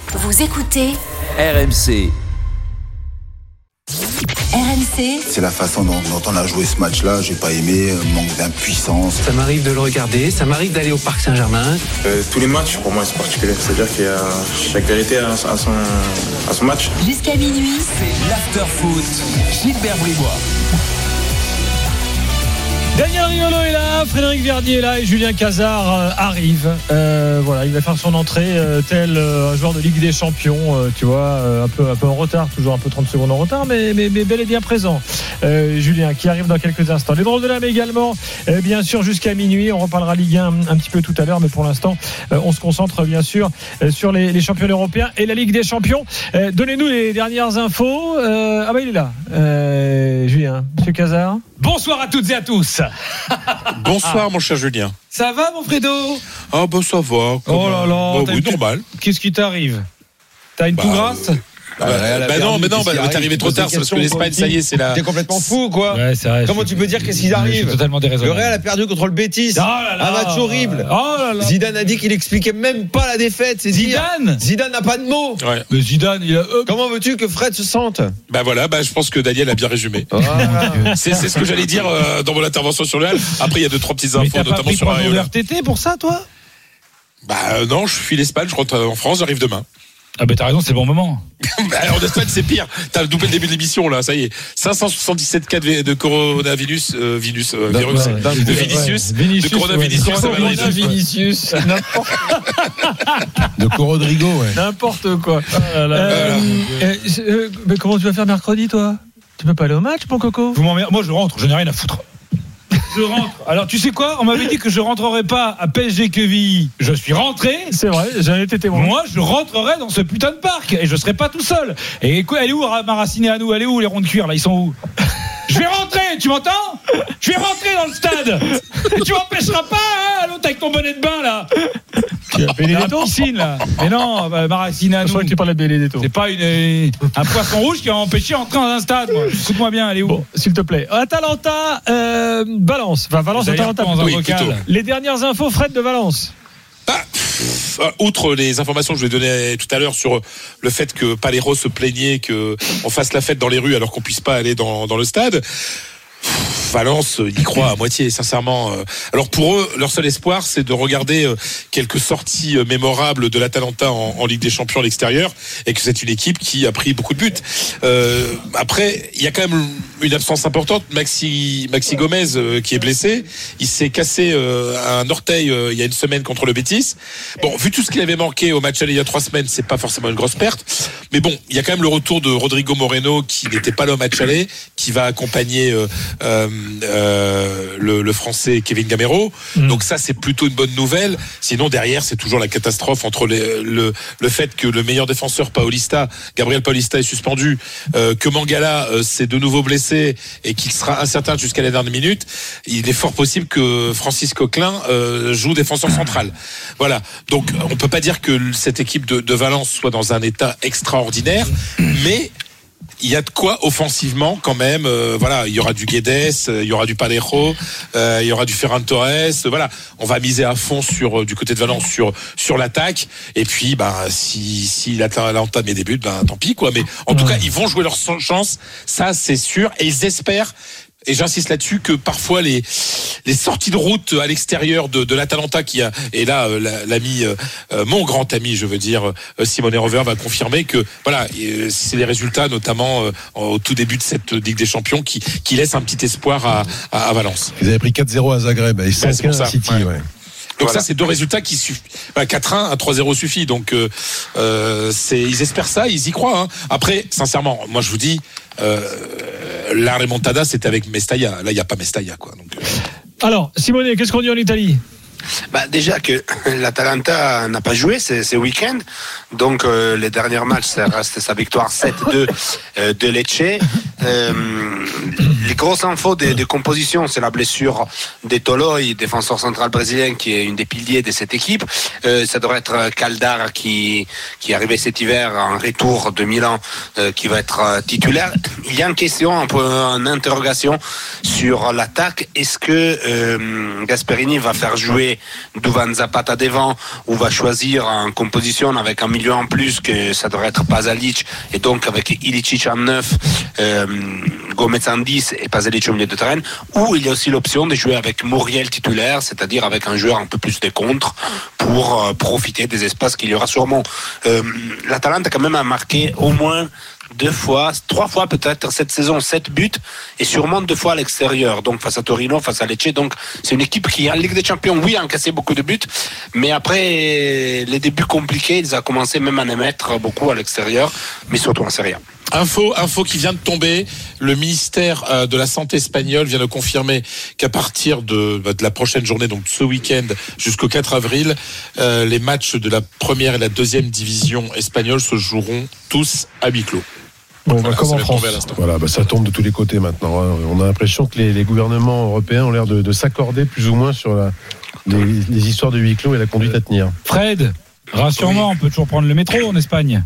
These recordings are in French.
Vous écoutez RMC. RMC. C'est la façon dont on a joué ce match-là, j'ai pas aimé, manque d'impuissance. Ça m'arrive de le regarder, ça m'arrive d'aller au Parc Saint-Germain. Tous les matchs, pour moi, c'est particulier. C'est-à-dire qu'il y a chaque vérité à son match. Jusqu'à minuit. C'est l'after-foot. Gilbert Bribois. Daniel Riolo est là, Frédéric Verdier est là et Julien Cazard arrive. Voilà, il va faire son entrée tel un joueur de Ligue des Champions, tu vois, un peu en retard, toujours un peu 30 secondes en retard, mais bel et bien présent. Julien qui arrive dans quelques instants. Les drôles de l'âme également, bien sûr jusqu'à minuit. On reparlera Ligue 1 un petit peu tout à l'heure, mais pour l'instant, on se concentre bien sûr sur les championnats européens et la Ligue des Champions. Donnez-nous les dernières infos. Ah bah il est là, Julien, Monsieur Cazard. Bonsoir à toutes et à tous. Bonsoir mon cher Julien. Ça va mon Fredo? Ah bah ça va. Oh là là, oui, normal. Qu'est-ce qui t'arrive? T'as une pougrasse? Non, t'es arrivé trop tard, c'est parce que l'Espagne, ça y est, c'est là. T'es complètement fou, quoi. Ouais, c'est vrai. Comment tu peux dire qu'est-ce qui arrive? Totalement déraisonnable. Le Real a perdu contre le Betis. Oh là là. Un match horrible. Oh là là. Zidane a dit qu'il expliquait même pas la défaite. C'est Zidane? Zidane n'a pas de mots. Ouais. Mais Zidane, il a. Comment veux-tu que Fred se sente? Bah voilà, je pense que Daniel a bien résumé. C'est ce que j'allais dire dans mon intervention sur le Real. Après, il y a 2-3 petites Mais infos, t'as pas notamment pris sur 3 jours de Areola. RTT pour ça, toi? Bah non, je fuis l'Espagne, je rentre en France, j'arrive demain. Ah bah t'as raison, c'est le bon moment. En Espagne, c'est pire. T'as doublé le début de l'émission, là, ça y est. 577 cas de coronavirus, de Vinicius, de coronavirus. Vinicius, De Rodrigo, ouais. n'importe quoi. Mais comment tu vas faire mercredi, toi? Tu peux pas aller au match, mon coco? Vous m'emmerdez. Moi je rentre, je n'ai rien à foutre. Je rentre. Alors tu sais quoi? On m'avait dit que je rentrerais pas à PSG Quevilly. Je suis rentré. C'est vrai, j'en ai été témoin. Moi, je rentrerai dans ce putain de parc et je serai pas tout seul. Et quoi, elle est où Maracine à nous? Elle est où les ronds de cuir là? Ils sont où? Je vais rentrer, tu m'entends? Je vais rentrer dans le stade. Et tu m'empêcheras pas, hein, l'autre avec ton bonnet de bain là. Benedetto, Piscine là. Mais non, Maracine à je nous. crois que tu parlais de Benedetto. C'est pas un poisson rouge qui a empêché d'entrer dans un stade. Moi. Écoute-moi bien, elle est où? Bon, s'il te plaît. Atalanta, Valence. Enfin, Valence, Atalanta. Dans un Oui, vocal. plutôt. Les dernières infos, Fred de Valence. Outre les informations que je vous ai données tout à l'heure sur le fait que Palero se plaignait qu'on fasse la fête dans les rues alors qu'on puisse pas aller dans le stade, Valence y croit à moitié, sincèrement. Alors pour eux, leur seul espoir, c'est de regarder quelques sorties mémorables de l'Atalanta en Ligue des Champions à l'extérieur, et que c'est une équipe qui a pris beaucoup de buts. Après, il y a quand même une absence importante. Maxi Gomez qui est blessé, il s'est cassé un orteil il y a une semaine contre le Betis. Bon, vu tout ce qu'il avait manqué au match aller il y a 3 semaines, c'est pas forcément une grosse perte. Mais bon, il y a quand même le retour de Rodrigo Moreno qui n'était pas là au match aller, qui va accompagner le français Kevin Gamero. Donc ça, c'est plutôt une bonne nouvelle. Sinon, derrière, c'est toujours la catastrophe entre le fait que le meilleur défenseur Gabriel Paulista est suspendu, que Mangala s'est de nouveau blessé et qu'il sera incertain jusqu'à la dernière minute. Il est fort possible que Francis Coquelin joue défenseur central. Voilà. Donc, on peut pas dire que cette équipe de Valence soit dans un état extraordinaire, mais il y a de quoi offensivement quand même. Voilà, il y aura du Guedes, il y aura du Palero, il y aura du Ferran Torres. Voilà, on va miser à fond du côté de Valence sur l'attaque. Et puis, si l'Atalanta met des buts, tant pis quoi. Mais en tout cas, ils vont jouer leur chance. Ça, c'est sûr. Et ils espèrent. Et j'insiste là-dessus que parfois les sorties de route à l'extérieur de l'Atalanta et là l'ami mon grand ami je veux dire Simone Rover va confirmer que voilà, c'est les résultats notamment au tout début de cette Ligue des Champions qui laissent un petit espoir à Valence. Ils avaient pris 4-0 à Zagreb et 5-1 à City. Ouais. Donc voilà. Ça, c'est 2 résultats qui suffisent. 4-1, 3-0 suffit. Donc ils espèrent ça, ils y croient. Hein. Après, sincèrement, moi je vous dis, la remontada, c'était avec Mestalla. Là, il n'y a pas Mestalla, quoi. Donc, Alors, Simone, qu'est-ce qu'on dit en Italie? Déjà que l'Atalanta n'a pas joué ce week-end, donc les derniers matchs, ça reste sa victoire 7-2 de Lecce. les grosses infos des compositions, c'est la blessure d'Etoloi, défenseur central brésilien, qui est une des piliers de cette équipe. Ça devrait être Caldara qui est arrivé cet hiver en retour de Milan, qui va être titulaire. Il y a une question, un peu une interrogation sur l'attaque. Est-ce que Gasperini va faire jouer Duvan Zapata devant ou va choisir en composition avec un milieu en plus, que ça devrait être Pasalic, et donc avec Ilicic en 9, Gomez en 10 et Pasalic au milieu de terrain, ou il y a aussi l'option de jouer avec Muriel titulaire, c'est-à-dire avec un joueur un peu plus de contre pour profiter des espaces qu'il y aura sûrement. L'Atalanta quand même a marqué au moins 2 fois, 3 fois peut-être cette saison, 7 buts, et sûrement 2 fois à l'extérieur, donc face à Torino, face à Lecce. Donc c'est une équipe qui en Ligue des Champions, oui, a encaissé beaucoup de buts, mais après les débuts compliqués, ils ont commencé même à en mettre beaucoup à l'extérieur, mais surtout en Serie A. Info qui vient de tomber. Le ministère de la Santé espagnol vient de confirmer qu'à partir de la prochaine journée, donc ce week-end jusqu'au 4 avril, les matchs de la première et la deuxième division espagnole se joueront tous à huis clos. Bon, voilà, comme en France. Voilà, ça tombe de tous les côtés maintenant. On a l'impression que les gouvernements européens ont l'air de s'accorder plus ou moins sur les histoires de huis clos et la conduite à tenir. Fred, rassure-moi, on peut toujours prendre le métro en Espagne.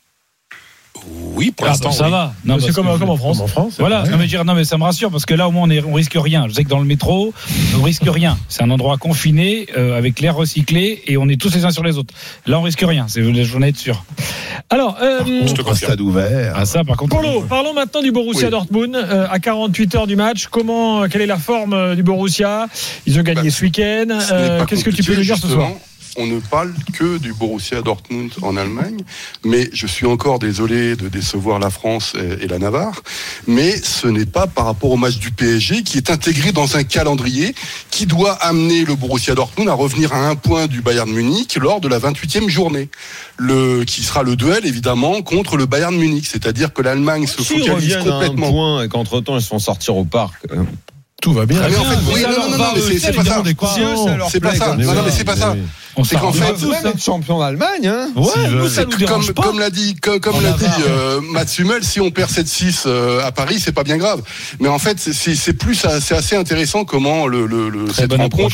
Oui, pour l'instant, ça va. Non, c'est comme en France. Comme en France. Voilà, non mais ça me rassure parce que là au moins on risque rien. Je sais que dans le métro, on risque rien. C'est un endroit confiné avec l'air recyclé et on est tous les uns sur les autres. Là on risque rien, j'en ai être sûr. Alors, un stade ouvert. Ah ça par contre. Polo, parlons maintenant du Borussia Dortmund à 48 heures du match. Quelle est la forme du Borussia? Ils ont gagné ce week-end. Qu'est-ce que tu peux nous dire ce soir? On ne parle que du Borussia Dortmund en Allemagne, mais je suis encore désolé de décevoir la France et la Navarre, mais ce n'est pas par rapport au match du PSG qui est intégré dans un calendrier qui doit amener le Borussia Dortmund à revenir à 1 point du Bayern Munich lors de la 28e journée, qui sera le duel évidemment contre le Bayern Munich, c'est-à-dire que l'Allemagne se focalise complètement. À 1 point et qu'entre-temps ils se font sortir au parc. Tout va bien. Mais en fait, oui, non, mais c'est pas ça. C'est pas ça. Non, mais c'est pas ça. C'est qu'en fait, vous êtes champion d'Allemagne, hein. Comme l'a dit Mats Hummels, si on perd 7-6 à Paris, c'est pas bien grave. Mais en fait, c'est assez intéressant comment cette rencontre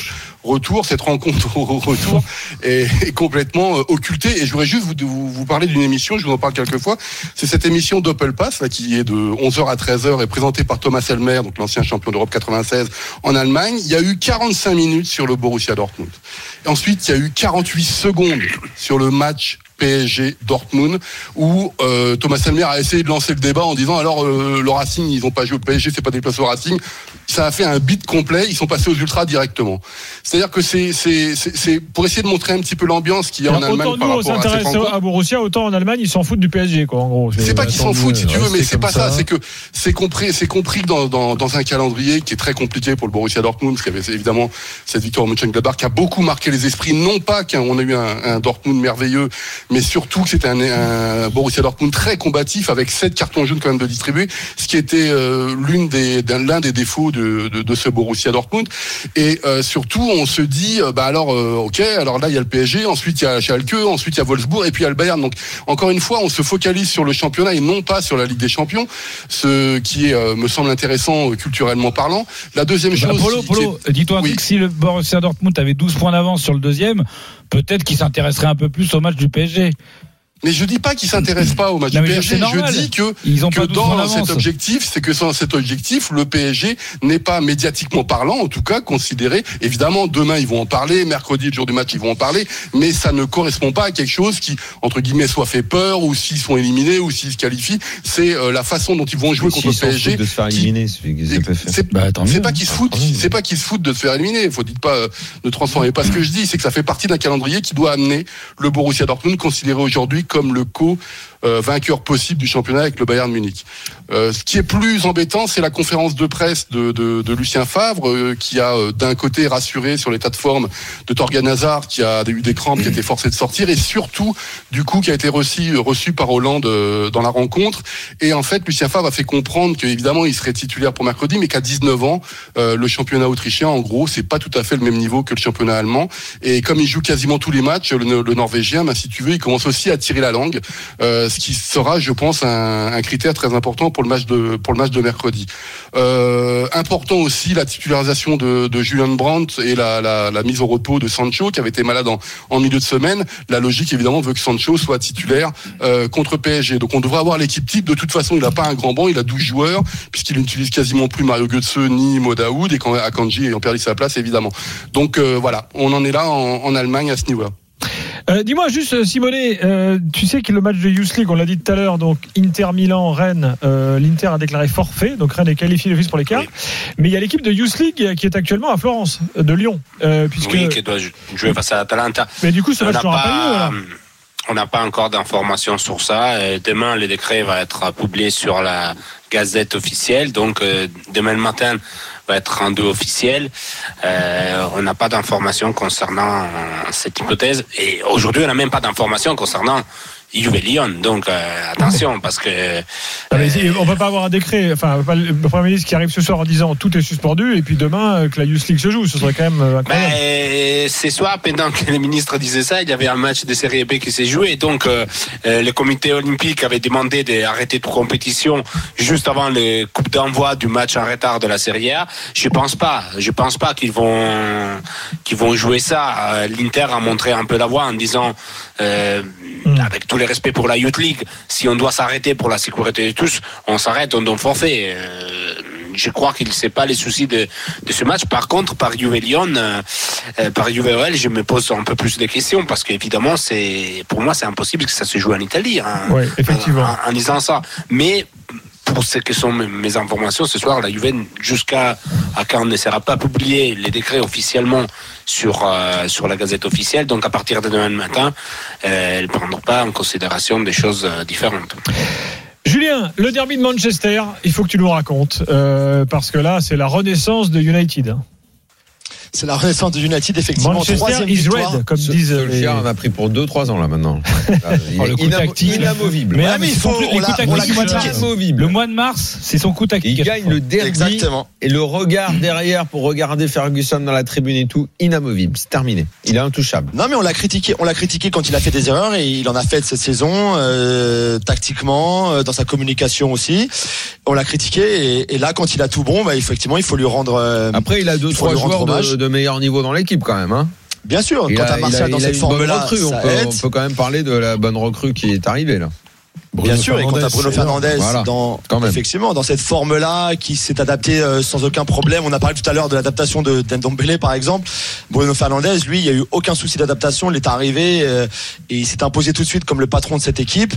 au retour est complètement occultée. Et je voudrais juste vous parler d'une émission, je vous en parle quelques fois. C'est cette émission Doppelpass, là, qui est de 11h à 13h et présentée par Thomas Helmer, donc l'ancien champion d'Europe 96 en Allemagne. Il y a eu 45 minutes sur le Borussia Dortmund. Et ensuite, il y a eu 48 secondes sur le match PSG Dortmund où Thomas Helmer a essayé de lancer le débat en disant alors le Racing, ils n'ont pas joué au PSG, c'est pas déplacé au Racing. Ça a fait un beat complet, ils sont passés aux ultras directement. C'est-à-dire que c'est pour essayer de montrer un petit peu l'ambiance qu'il y a en Allemagne par rapport à cette rencontre. Autant nous à Borussia, autant en Allemagne ils s'en foutent du PSG quoi en gros. C'est pas qu'ils s'en foutent si tu veux, mais c'est pas ça. C'est que c'est compris dans un calendrier qui est très compliqué pour le Borussia Dortmund, parce qu'il y avait évidemment cette victoire au Mönchengladbach qui a beaucoup marqué les esprits. Non pas qu'on a eu un Dortmund merveilleux, mais surtout que c'était un Borussia Dortmund très combatif avec 7 cartons jaunes quand même de distribuer, ce qui était l'un des défauts de ce Borussia Dortmund. Et surtout on se dit ok, alors là il y a le PSG, ensuite il y a Schalke, ensuite il y a Wolfsburg et puis il y a le Bayern. Donc encore une fois on se focalise sur le championnat et non pas sur la Ligue des Champions, ce qui me semble intéressant culturellement parlant. La deuxième chose, Polo, dis-toi un truc, si le Borussia Dortmund avait 12 points d'avance sur le deuxième, peut-être qu'il s'intéresserait un peu plus au match du PSG. Mais je dis pas qu'ils s'intéressent pas au match du PSG. Je dis que dans cet objectif, c'est que sans cet objectif, le PSG n'est pas médiatiquement parlant, en tout cas considéré. Évidemment, demain ils vont en parler, mercredi le jour du match ils vont en parler, mais ça ne correspond pas à quelque chose qui, entre guillemets, soit fait peur ou s'ils sont éliminés ou s'ils se qualifient. C'est la façon dont ils vont jouer contre le PSG. De se faire éliminer, c'est pas qu'ils se foutent, c'est pas qu'ils se foutent de se faire éliminer. Faut dites pas, ne transformez pas ce que je dis. C'est que ça fait partie d'un calendrier qui doit amener le Borussia Dortmund considéré aujourd'hui comme le vainqueur possible du championnat avec le Bayern Munich. Ce qui est plus embêtant, c'est la conférence de presse de Lucien Favre, qui a d'un côté rassuré sur l'état de forme de Thorgan Hazard, qui a eu des crampes, qui a été forcé de sortir, et surtout, du coup, qui a été reçu par Hollande dans la rencontre. Et en fait, Lucien Favre a fait comprendre qu'évidemment, il serait titulaire pour mercredi, mais qu'à 19 ans, le championnat autrichien, en gros, c'est pas tout à fait le même niveau que le championnat allemand. Et comme il joue quasiment tous les matchs, le Norvégien, si tu veux, il commence aussi à tirer la langue. ce qui sera, je pense, un critère très important pour le match de mercredi. Important aussi la titularisation de Julian Brandt et la mise au repos de Sancho qui avait été malade en milieu de semaine. La logique évidemment veut que Sancho soit titulaire contre PSG. Donc on devrait avoir l'équipe type. De toute façon, il n'a pas un grand banc, il a 12 joueurs puisqu'il n'utilise quasiment plus Mario Götze ni Modaoud et quand Akanji ayant perdu sa place évidemment. Donc voilà, on en est là en Allemagne à ce niveau-là. Dis-moi juste, Simonet, tu sais que le match de Youth League, on l'a dit tout à l'heure, donc Inter Milan, Rennes, l'Inter a déclaré forfait, donc Rennes est qualifié d'office pour les quarts. Oui. Mais il y a l'équipe de Youth League qui est actuellement à Florence, de Lyon. Puisque... Oui, qui doit jouer face à Atalanta. Mais du coup, ce match n'aura pas lieu, voilà. On n'a pas encore d'informations sur ça. Demain, le décret va être publié sur la Gazette officielle. Donc, demain le matin va être rendu officiel. On n'a pas d'informations concernant cette hypothèse. Et aujourd'hui, on n'a même pas d'informations concernant Juve Lyon. Donc, attention, parce que... on peut pas avoir un décret, enfin, le Premier ministre qui arrive ce soir en disant tout est suspendu, et puis demain, que la Youth League se joue. Ce serait quand même incroyable. Ce soir, pendant que le ministre disait ça, il y avait un match de Série B qui s'est joué. Donc, le comité olympique avait demandé d'arrêter toute compétition juste avant le coup d'envoi du match en retard de la Série A. Je pense pas qu'ils vont jouer ça. L'Inter a montré un peu la voie en disant, avec tous les respects pour la Youth League, si on doit s'arrêter pour la sécurité de tous, on s'arrête, on donne forfait. Je crois qu'il ne sait pas les soucis de ce match. Par contre, par Juve Lyon, par Juve OL, je me pose un peu plus de questions parce qu'évidemment, pour moi, c'est impossible que ça se joue en Italie. Oui, effectivement. En disant ça. Mais pour ce que sont mes informations, ce soir, la Juve, jusqu'à quand ne sera pas publié les décrets officiellement sur la Gazette officielle, donc à partir de demain matin, elle ne prendra pas en considération des choses différentes. Julien, le derby de Manchester, il faut que tu nous racontes, parce que là, c'est la renaissance de United. C'est la renaissance de United, effectivement. Manchester is red, comme disent les... Solskjaer en a pris pour 2-3 ans là maintenant. Le coup tactique inamovible. Mais il faut le mois de mars, c'est son coup tactique. Il gagne le derby. Exactement. Et le regard derrière pour regarder Ferguson dans la tribune et tout, inamovible. C'est terminé. Il est intouchable. Non, mais on l'a critiqué quand il a fait des erreurs, et il en a fait cette saison, tactiquement, dans sa communication aussi. On l'a critiqué, et là, quand il a tout bon, effectivement, il faut lui rendre. Après, il a 2-3 joueurs de meilleur niveau dans l'équipe quand même, hein. Bien sûr, quand t'as Martial dans cette forme-là, on peut quand même parler de la bonne recrue qui est arrivée là. Bien sûr, et quand t'as Bruno Fernandes effectivement, dans cette forme-là, qui s'est adapté sans aucun problème. On a parlé tout à l'heure de l'adaptation de Ndombele, par exemple. Bruno Fernandes, lui, il n'y a eu aucun souci d'adaptation. Il est arrivé et il s'est imposé tout de suite comme le patron de cette équipe.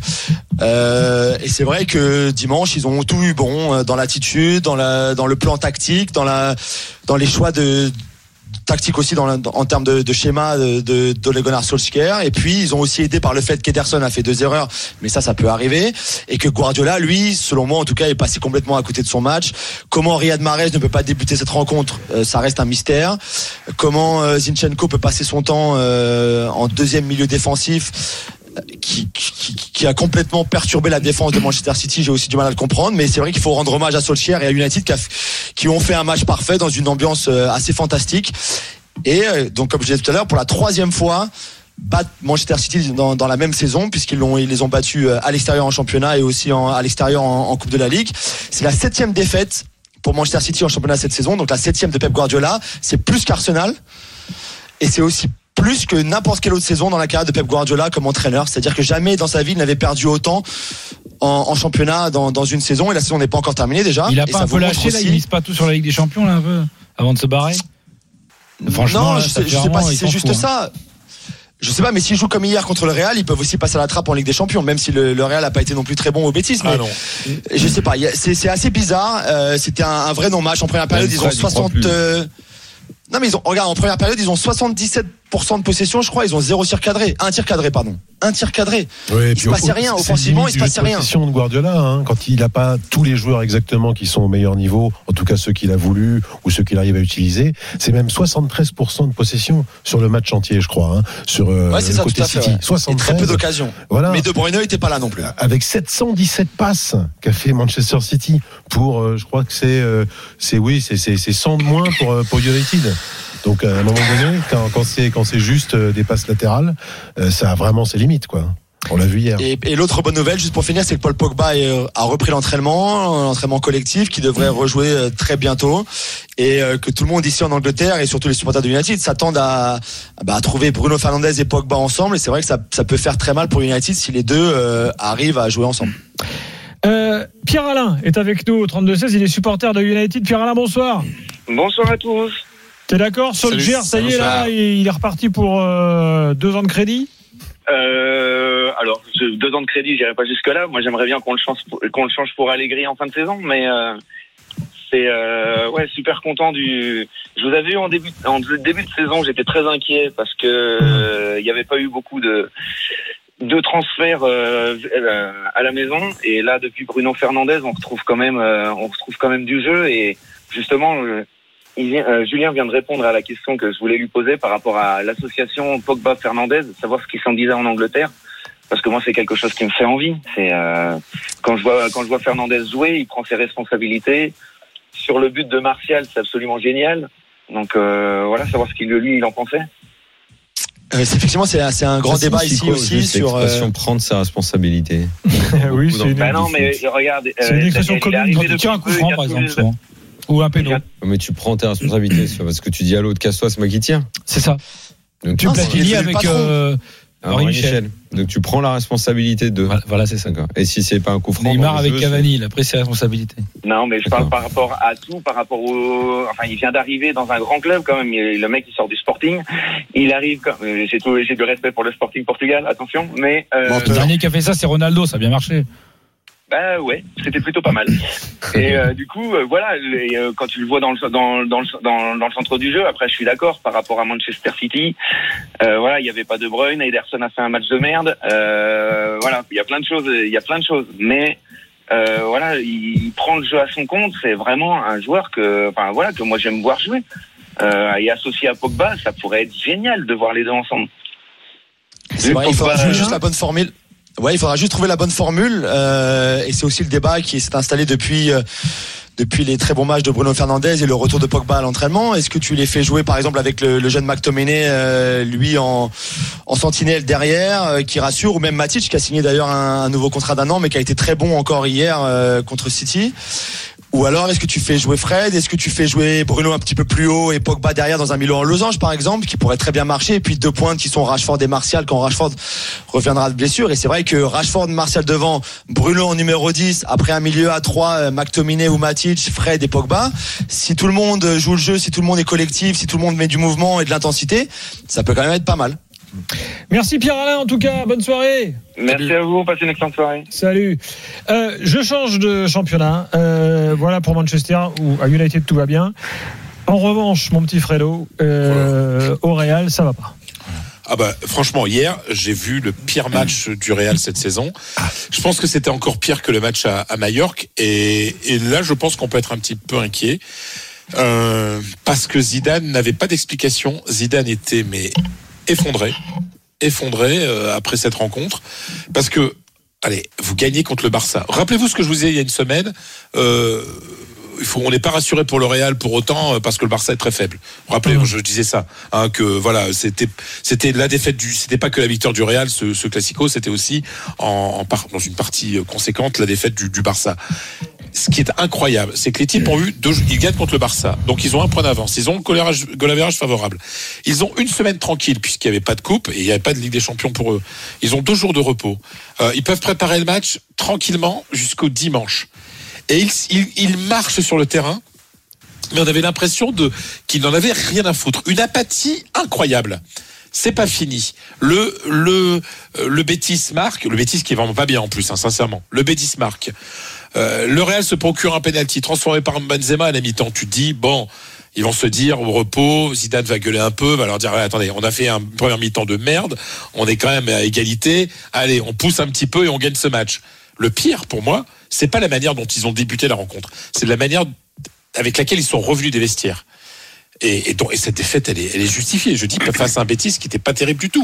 Et c'est vrai que dimanche, ils ont tout eu bon dans l'attitude, dans le plan tactique, dans les choix de tactique aussi en termes de schéma d'Ole Gunnar Solskjaer. Et puis ils ont aussi aidé par le fait qu'Ederson a fait 2 erreurs, mais ça peut arriver, et que Guardiola, lui, selon moi en tout cas, est passé complètement à côté de son match. Comment Riyad Mahrez ne peut pas débuter cette rencontre, ça reste un mystère. Comment Zinchenko peut passer son temps en deuxième milieu défensif, qui a complètement perturbé la défense de Manchester City, j'ai aussi du mal à le comprendre. Mais c'est vrai qu'il faut rendre hommage à Solskjaer et à United qui ont fait un match parfait dans une ambiance assez fantastique. Et donc, comme je disais tout à l'heure, pour la 3e fois, battre Manchester City dans la même saison, puisqu'ils les ont battus à l'extérieur en championnat et aussi à l'extérieur en Coupe de la Ligue. C'est la 7e défaite pour Manchester City en championnat cette saison, donc la 7e de Pep Guardiola. C'est plus qu'Arsenal, et c'est aussi plus que n'importe quelle autre saison dans la carrière de Pep Guardiola comme entraîneur. C'est-à-dire que jamais dans sa vie il n'avait perdu autant en championnat dans une saison, et la saison n'est pas encore terminée déjà. Il a pas un peu lâché là, il mise pas tout sur la Ligue des Champions là un peu avant de se barrer. Franchement, non, je sais pas si c'est juste ça. Je sais pas, mais s'ils jouent comme hier contre le Real, ils peuvent aussi passer à la trappe en Ligue des Champions, même si le Real a pas été non plus très bon au Betis. Mais je sais pas, c'est assez bizarre. C'était un vrai non-match en première période. Ils ont 60. Non, mais regarde, en première période, ils ont 77% de possession, je crois. Ils ont 0 tir cadré. Un tir cadré. Ouais, il se passait rien. Offensivement, il se passait rien. C'est de Guardiola, quand il n'a pas tous les joueurs exactement qui sont au meilleur niveau, en tout cas ceux qu'il a voulu ou ceux qu'il arrive à utiliser. C'est même 73% de possession sur le match entier, je crois, sur c'est le ça, côté tout à fait, City. ouais. 73. Et très peu d'occasions. Voilà. Mais De Bruyne n'était pas là non plus. Avec 717 passes qu'a fait Manchester City pour, je crois que c'est 100 de moins pour United. Donc à un moment donné, quand c'est juste des passes latérales, ça a vraiment ses limites, quoi. On l'a vu hier. Et l'autre bonne nouvelle, juste pour finir, c'est que Paul Pogba a repris l'entraînement collectif qui devrait rejouer très bientôt, et que tout le monde ici en Angleterre et surtout les supporters de United s'attendent à trouver Bruno Fernandes et Pogba ensemble. Et c'est vrai que ça peut faire très mal pour United si les deux arrivent à jouer ensemble. Pierre-Alain est avec nous au 32-16, il est supporter de United. Pierre-Alain, bonsoir. Bonsoir à tous. T'es d'accord? Solskjaer, ça y est, là, il est reparti pour 2 ans de crédit? Alors, 2 ans de crédit, j'irai pas jusque-là. Moi, j'aimerais bien qu'on le change pour Allegri en fin de saison, mais c'est super content Je vous avais eu en début de saison, j'étais très inquiet parce que il y avait pas eu beaucoup de transferts à la maison, et là depuis Bruno Fernandes, on retrouve quand même du jeu, et justement Julien vient de répondre à la question que je voulais lui poser par rapport à l'association Pogba-Fernandes, savoir ce qu'ils s'en disaient en Angleterre, parce que moi c'est quelque chose qui me fait envie. C'est quand je vois Fernandes jouer, il prend ses responsabilités. Sur le but de Martial, c'est absolument génial. Donc savoir ce qu'il il en pensait. Effectivement, c'est un grand débat ici aussi sur prendre sa responsabilité. Oui, c'est non, mais regarde, c'est une expression commune quand tu tires un coup franc, par exemple, souvent. Ou un péno. Mais tu prends tes responsabilités parce que tu dis à l'autre, casse-toi, c'est moi qui tire. C'est ça. Donc, tu Platini avec Henri Michel. Donc tu prends la responsabilité de. Voilà, c'est ça. Et si c'est pas un coup franc. Neymar avec Cavani, il a pris ses responsabilités. Non, mais je parle par rapport à tout, par rapport au. Enfin, il vient d'arriver dans un grand club quand même. Le mec, il sort du Sporting. Il arrive. J'ai du respect pour le Sporting Portugal. Attention, mais. Le dernier qui a fait ça, c'est Ronaldo. Ça a bien marché. Bah ouais, c'était plutôt pas mal. Et du coup, quand tu le vois dans le centre du jeu, après je suis d'accord par rapport à Manchester City. Il y avait pas De Bruyne, Ederson a fait un match de merde. Il y a plein de choses. Mais il prend le jeu à son compte. C'est vraiment un joueur que moi j'aime voir jouer. Et associé à Pogba, ça pourrait être génial de voir les deux ensemble. C'est vrai, il faudra jouer juste la bonne formule. Ouais, il faudra juste trouver la bonne formule, et c'est aussi le débat qui s'est installé depuis les très bons matchs de Bruno Fernandes et le retour de Pogba à l'entraînement. Est-ce que tu les fais jouer par exemple avec le jeune McTominay, lui en sentinelle derrière, qui rassure, ou même Matic qui a signé d'ailleurs un nouveau contrat d'1 an mais qui a été très bon encore hier contre City? Ou alors est-ce que tu fais jouer Fred? Est-ce que tu fais jouer Bruno un petit peu plus haut et Pogba derrière dans un milieu en losange par exemple, qui pourrait très bien marcher, et puis 2 pointes qui sont Rashford et Martial quand Rashford reviendra de blessure? Et c'est vrai que Rashford, Martial devant, Bruno en numéro 10, après un milieu à 3, McTominay ou Matic, Fred et Pogba. Si tout le monde joue le jeu, si tout le monde est collectif, si tout le monde met du mouvement et de l'intensité, ça peut quand même être pas mal. Merci Pierre-Alain, en tout cas, bonne soirée. Merci à vous, passez une excellente soirée. Salut. Je change de championnat. Voilà pour Manchester, où à United tout va bien. En revanche, mon petit Fredo, au Real, ça va pas. Ah bah franchement, hier j'ai vu le pire match du Real cette saison. Je pense que c'était encore pire que le match à Majorque, et là je pense qu'on peut être un petit peu inquiet, parce que Zidane n'avait pas d'explication. Zidane était effondré après cette rencontre, parce que vous gagnez contre le Barça. Rappelez-vous ce que je vous disais il y a une semaine. On n'est pas rassuré pour le Real pour autant, parce que le Barça est très faible. Rappelez-vous, je disais ça, que voilà, c'était la défaite c'était pas que la victoire du Real, ce classico, c'était aussi dans une partie conséquente la défaite du Barça. Ce qui est incroyable, c'est que les types ont ils gagnent contre le Barça, donc ils ont 1 point d'avance, ils ont le goal average favorable, ils ont une semaine tranquille puisqu'il n'y avait pas de coupe et il n'y avait pas de Ligue des Champions pour eux, ils ont 2 jours de repos, ils peuvent préparer le match tranquillement jusqu'au dimanche, et ils marchent sur le terrain, mais on avait l'impression qu'ils n'en avaient rien à foutre, une apathie incroyable. C'est pas fini. Le Betis marque, le Betis qui est vraiment pas bien en plus, sincèrement. Le Betis marque. Le Real se procure un penalty transformé par Benzema à la mi-temps. Tu te dis, bon, ils vont se dire au repos, Zidane va gueuler un peu, va leur dire, attendez, on a fait une première mi-temps de merde, on est quand même à égalité, allez, on pousse un petit peu et on gagne ce match. Le pire pour moi, c'est pas la manière dont ils ont débuté la rencontre, c'est la manière avec laquelle ils sont revenus des vestiaires. Et cette défaite, elle est justifiée. Je dis face à un Betis qui n'était pas terrible du tout.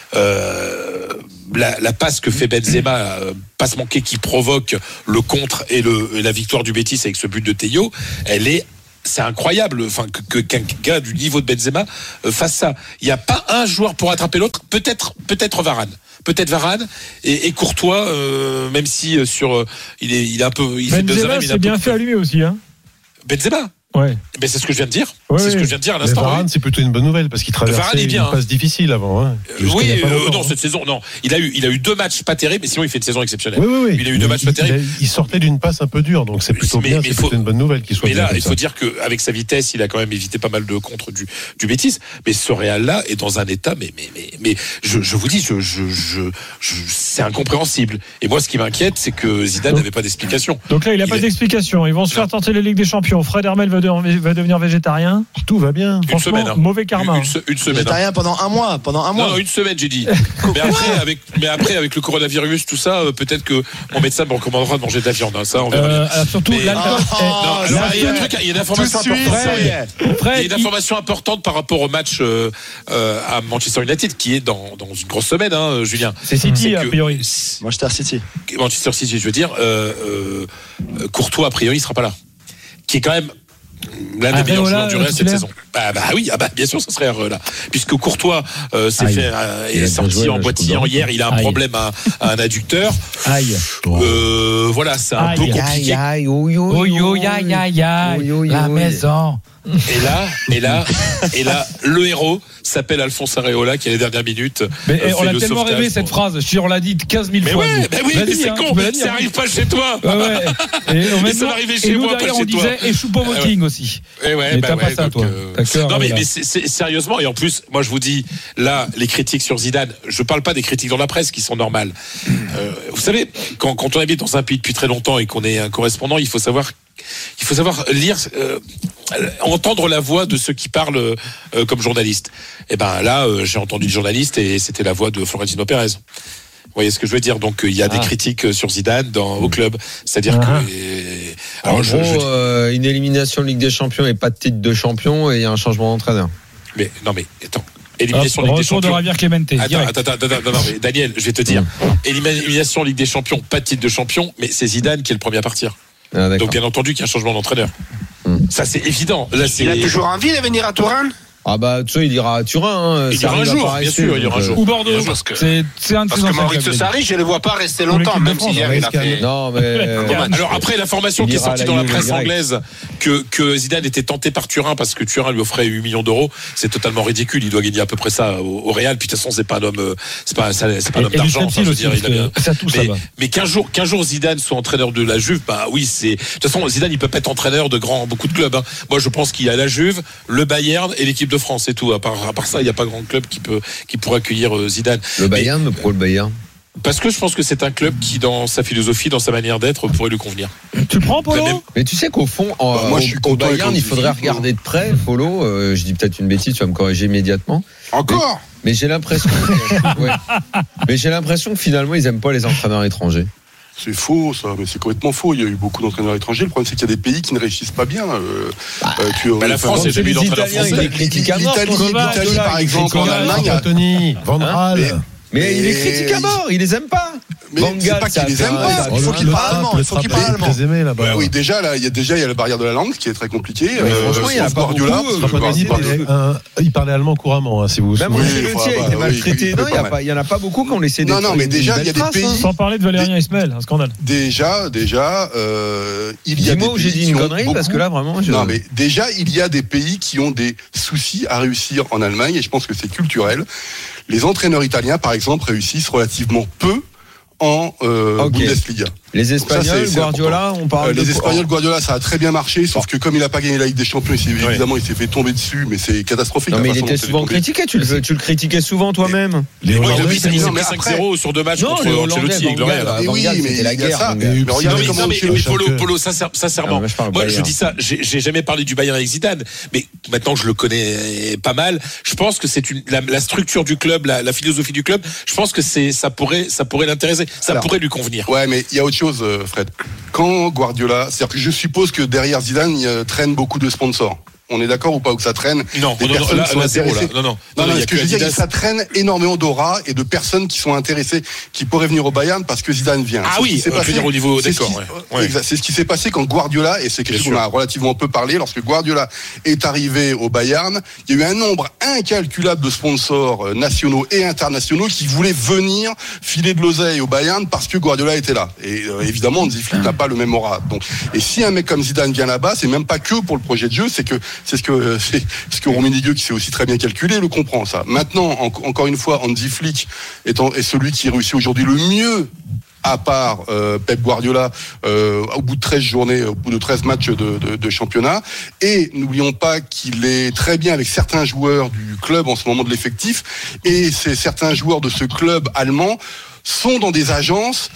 La passe que fait Benzema, passe manquée qui provoque le contre et la victoire du Betis avec ce but de Théo, c'est incroyable. Enfin, qu'un gars du niveau de Benzema fasse ça. Il n'y a pas un joueur pour attraper l'autre. Peut-être Varane. peut-être Varane et Courtois, même si sur il est un peu. Il fait Benzema s'est bien fait allumer aussi, hein. Benzema. Ouais. Mais c'est ce que je viens de dire. Ouais, c'est ce que je viens de dire à l'instant. Varane, c'est plutôt une bonne nouvelle parce qu'il traversait une passe difficile avant. Hein, non, cette saison, non. Il a eu 2 matchs pas terribles, mais sinon il fait une saison exceptionnelle. Oui. Il a eu 2 matchs pas terribles. Il sortait d'une passe un peu dure, donc c'est plutôt bien. C'est plutôt une bonne nouvelle qu'il soit. Mais là, il faut dire qu'avec sa vitesse, il a quand même évité pas mal de contres du Betis. Mais ce Real-là est dans un état, mais je vous dis, c'est incompréhensible. Et moi, ce qui m'inquiète, c'est que Zidane n'avait pas d'explication. Donc là, il n'a pas d'explication. Ils vont se faire tenter la Ligue des Champions. Fred Hermel va devenir végétarien. Tout va bien. Une semaine. Mauvais karma. Une semaine. Végétarien pendant un mois. Non, une semaine, j'ai dit. mais après, avec le coronavirus, tout ça, peut-être que mon médecin me recommandera de manger de la viande. Hein. Ça, on verra bien. Surtout, l'alcool. Il y a une information importante par rapport au match à Manchester United, qui est dans une grosse semaine, hein, Julien. C'est City, a priori. Manchester City, je veux dire. Courtois, a priori, il sera pas là. Qui est quand même l'un des meilleurs joueurs du Real cette saison. Oui, bien sûr, ça serait là. Puisque Courtois est sorti en boitillant hier, il a un problème à un adducteur. Voilà, c'est un peu compliqué. La maison. Et là, le héros s'appelle Alphonse Areola qui a les dernières minutes. Mais on a tellement rêvé cette phrase. On l'a dit 15 000 fois. Mais c'est con. Ça n'arrive pas chez toi. Et ça va arriver chez moi, pas chez toi. On disait et Choupo-Moting aussi. Mais t'as pas ça, toi. Non, mais c'est sérieusement. Et en plus, moi, je vous dis, là, les critiques sur Zidane, je parle pas des critiques dans la presse qui sont normales. Vous savez, quand on habite dans un pays depuis très longtemps et qu'on est un correspondant, il faut savoir lire, entendre la voix de ceux qui parlent comme journalistes. Et ben là, j'ai entendu le journaliste et c'était la voix de Florentino Pérez. Vous voyez ce que je veux dire? Donc il y a des critiques sur Zidane au club. C'est-à-dire que en gros, une élimination de Ligue des Champions et pas de titre de champion et il y a un changement d'entraîneur. Mais attends. Élimination Ligue des Champions. De Javier Clemente. Attends, mais Daniel, je vais te dire. Élimination Ligue des Champions, pas de titre de champion, mais c'est Zidane qui est le premier à partir. Donc bien entendu qu'il y a un changement d'entraîneur. Ça c'est évident. Là, il a toujours envie de venir à Turin. Ah bah tu sais, il ira à Turin. Il ira un jour, bien sûr, il ira un jour. Ou Bordeaux. Parce que Maurizio Sarri, je ne le vois pas rester longtemps, même si hier il a fait. Non, mais alors après l'information qui est sortie dans la presse anglaise que Zidane était tenté par Turin parce que Turin lui offrait 8 millions d'euros, c'est totalement ridicule. Il doit gagner à peu près ça au Real. Puis de toute façon, c'est pas un homme, c'est pas un homme d'argent. Enfin, je veux dire, mais qu'un jour Zidane soit entraîneur de la Juve, bah oui, c'est. De toute façon, Zidane, il peut pas être entraîneur de beaucoup de clubs. Moi, je pense qu'il y a la Juve, le Bayern et l'équipe de France, c'est tout. À part ça, il n'y a pas grand club qui pourrait accueillir Zidane. Le Bayern, mais pourquoi le Bayern? Parce que je pense que c'est un club qui, dans sa philosophie, dans sa manière d'être, pourrait lui convenir. Tu le prends, Polo? Mais tu sais qu'au fond, moi, je suis au Bayern, il faudrait regarder de près, Polo. Je dis peut-être une bêtise, tu vas me corriger immédiatement. Encore? Mais j'ai l'impression. Mais j'ai l'impression que finalement, ils aiment pas les entraîneurs étrangers. C'est faux, ça, mais c'est complètement faux. Il y a eu beaucoup d'entraîneurs étrangers. Le problème, c'est qu'il y a des pays qui ne réussissent pas bien. La France, c'est jamais eu d'entraîneur français. L'Italie, par exemple, en Allemagne. Anthony, Van Gaal. Mais il est critique à mort, il les aime pas. Mais c'est pas qu'il les aime pas. Il faut qu'il parle allemand. Il faut qu'il parle allemand. Très aimé là-bas. Oui, déjà, il y a la barrière de la langue qui est très compliquée. Franchement, il y a pas Guardiola. Il parlait allemand couramment, si vous vous souvenez. Même Ancelotti a été maltraité. Non, il y en a pas beaucoup qui ont laissé des. Non, mais déjà, il y a des pays. Sans parler de Valérien Ismaël, un scandale. Déjà, il y a des pays. J'ai dit une connerie parce que là, vraiment. Non, mais déjà, il y a des pays qui ont des soucis à réussir en Allemagne et je pense que c'est culturel. Les entraîneurs italiens, par exemple, réussissent relativement peu en Bundesliga. Les Espagnols, Guardiola, on parle les Espagnols, Guardiola, ça a très bien marché, sauf que comme il n'a pas gagné la Ligue des Champions, évidemment, il s'est fait tomber dessus, mais c'est catastrophique. Non, mais il était souvent critiqué, tu le critiquais souvent toi-même. Il a mis 5-0 sur 2 matchs contre Ancelotti et L'Oréal. Oui, mais c'était la guerre. Mais regardez comment Polo, sincèrement, moi je dis ça, j'ai jamais parlé du Bayern avec Zidane, mais maintenant je le connais pas mal, je pense que c'est la structure du club, la philosophie du club, je pense que ça pourrait l'intéresser, ça pourrait lui convenir. Ouais, mais il y a autre chose, Fred. Quand Guardiola, c'est-à-dire que je suppose que derrière Zidane, il traîne beaucoup de sponsors. On est d'accord ou pas, où ça traîne? Non, là, zéro, là. Non. Ce que je veux dire, ça traîne énormément d'aura et de personnes qui sont intéressées, qui pourraient venir au Bayern parce que Zidane vient. Ah oui, je veux dire au niveau, d'accord. Exact. C'est ce qui s'est passé quand Guardiola, et c'est quelque chose qu'on a relativement peu parlé, lorsque Guardiola est arrivé au Bayern, il y a eu un nombre incalculable de sponsors nationaux et internationaux qui voulaient venir filer de l'oseille au Bayern parce que Guardiola était là. Et évidemment, Hansi Flick n'a pas le même aura. Donc, et si un mec comme Zidane vient là-bas, c'est même pas que pour le projet de jeu, c'est ce que Romain Digueux, qui sait aussi très bien calculer, le comprend ça. Maintenant, encore une fois, Hansi Flick est celui qui réussit aujourd'hui le mieux, à part Pep Guardiola, au bout de 13 journées, au bout de 13 matchs de championnat. Et n'oublions pas qu'il est très bien avec certains joueurs du club en ce moment de l'effectif. Et certains joueurs de ce club allemand sont dans des agences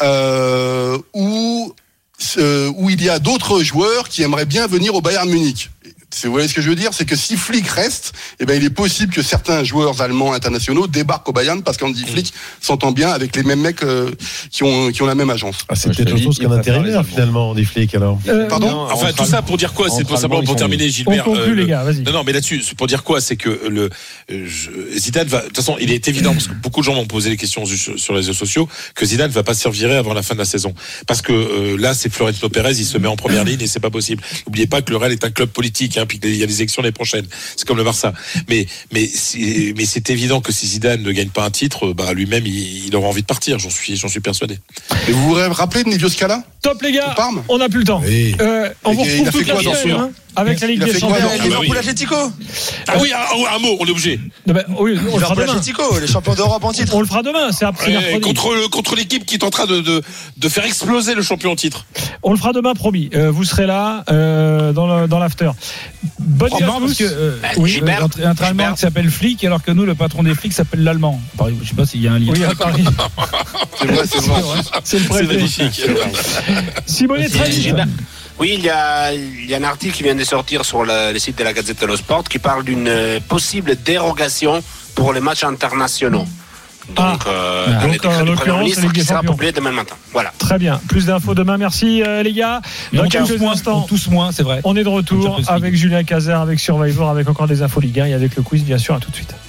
où il y a d'autres joueurs qui aimeraient bien venir au Bayern Munich. Vous voyez ce que je veux dire, c'est que si Flick reste, il est possible que certains joueurs allemands internationaux débarquent au Bayern parce qu'Hansi Flick s'entend bien avec les mêmes mecs qui ont la même agence. C'est peut-être autre chose qu'un intérimaire finalement, Hansi Flick alors. Pardon. Enfin, tout ça pour dire quoi? C'est tout simplement pour terminer, Gilbert. On conclut, les gars, vas-y. Non, mais là-dessus, c'est pour dire quoi? C'est que Zidane va. De toute façon, il est évident parce que beaucoup de gens m'ont posé les questions sur les réseaux sociaux que Zidane va pas se faire virer avant la fin de la saison, parce que là, c'est Florentino Pérez, il se met en première ligne et c'est pas possible. N'oubliez pas que le Real est un club politique. Puis il y a des élections l'année prochaine. C'est comme le Barça. Mais c'est évident que si Zidane ne gagne pas un titre, lui-même, il aura envie de partir. J'en suis persuadé. Et vous vous rappelez de Nevio Scala? Top, les gars. On n'a plus le temps. Oui. On vous retrouve toute la semaine, avec la Ligue des Champions. Liverpool Atlético. Ah oui, un mot, on est obligé. Oui, on le fera demain. Atlético, les champions d'Europe en titre. On le fera demain, c'est après mercredi. Contre l'équipe qui est en train de faire exploser le champion en titre. On le fera demain, promis. Vous serez là dans l'after. Bonne nuit à tous. Un train allemand qui s'appelle Flick, alors que nous, le patron des flics s'appelle l'allemand. Paris, je sais pas s'il y a un lien. Oui, à Paris. C'est vrai. C'est le préfet. Magnifique. Simone, très vite. Oui, il y a un article qui vient de sortir sur le site de la Gazette dello Sport qui parle d'une possible dérogation pour les matchs internationaux. Donc, en l'occurrence, qui sera publié demain matin. Voilà. Très bien. Plus d'infos demain. Merci les gars. Dans quelques instants, tous moins, c'est vrai. on est de retour avec Julien Cazard, avec Survivor, avec encore des infos Ligue 1 et avec le quiz, bien sûr. À tout de suite.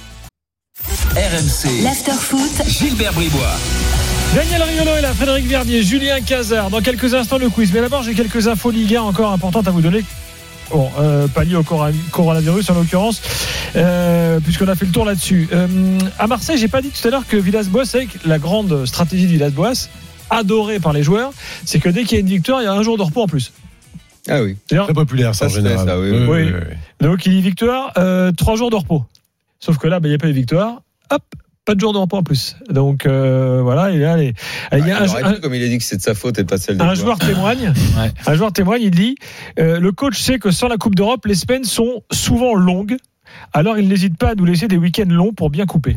RMC. L'after-foot. Gilbert Bribois. Daniel Riolo est là, Frédéric Verdier, Julien Cazard. Dans quelques instants, le quiz. Mais d'abord, j'ai quelques infos Ligue 1 encore importantes à vous donner. Bon, pas lié au coronavirus en l'occurrence, puisqu'on a fait le tour là-dessus. À Marseille, j'ai pas dit tout à l'heure que Villas-Boas, avec la grande stratégie de Villas-Boas, adorée par les joueurs, c'est que dès qu'il y a une victoire, il y a un jour de repos en plus. Ah oui. C'est très populaire ça en général. Ça, oui. Donc il dit victoire, 3 jours de repos. Sauf que là, il n'y a pas de victoire. Hop, pas de jour de repos en plus. Donc voilà, il y a comme il a dit que c'est de sa faute et pas celle des joueur témoigne. Ouais. Un joueur témoigne, il dit le coach sait que sans la Coupe d'Europe, les semaines sont souvent longues. Alors il n'hésite pas à nous laisser des week-ends longs pour bien couper.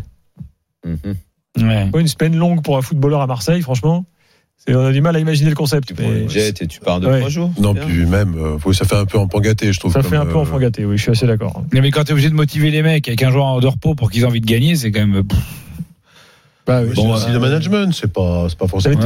Ouais. Une semaine longue pour un footballeur à Marseille, franchement. On a du mal à imaginer le concept. Tu prends une jet et tu pars de 3 jours. Non, puis même, ça fait un peu enfant gâté, je trouve. Ça fait un peu enfant gâté, oui, je suis assez d'accord. Mais quand tu es obligé de motiver les mecs avec un joueur de repos pour qu'ils aient envie de gagner, c'est quand même. C'est le management, c'est pas forcément.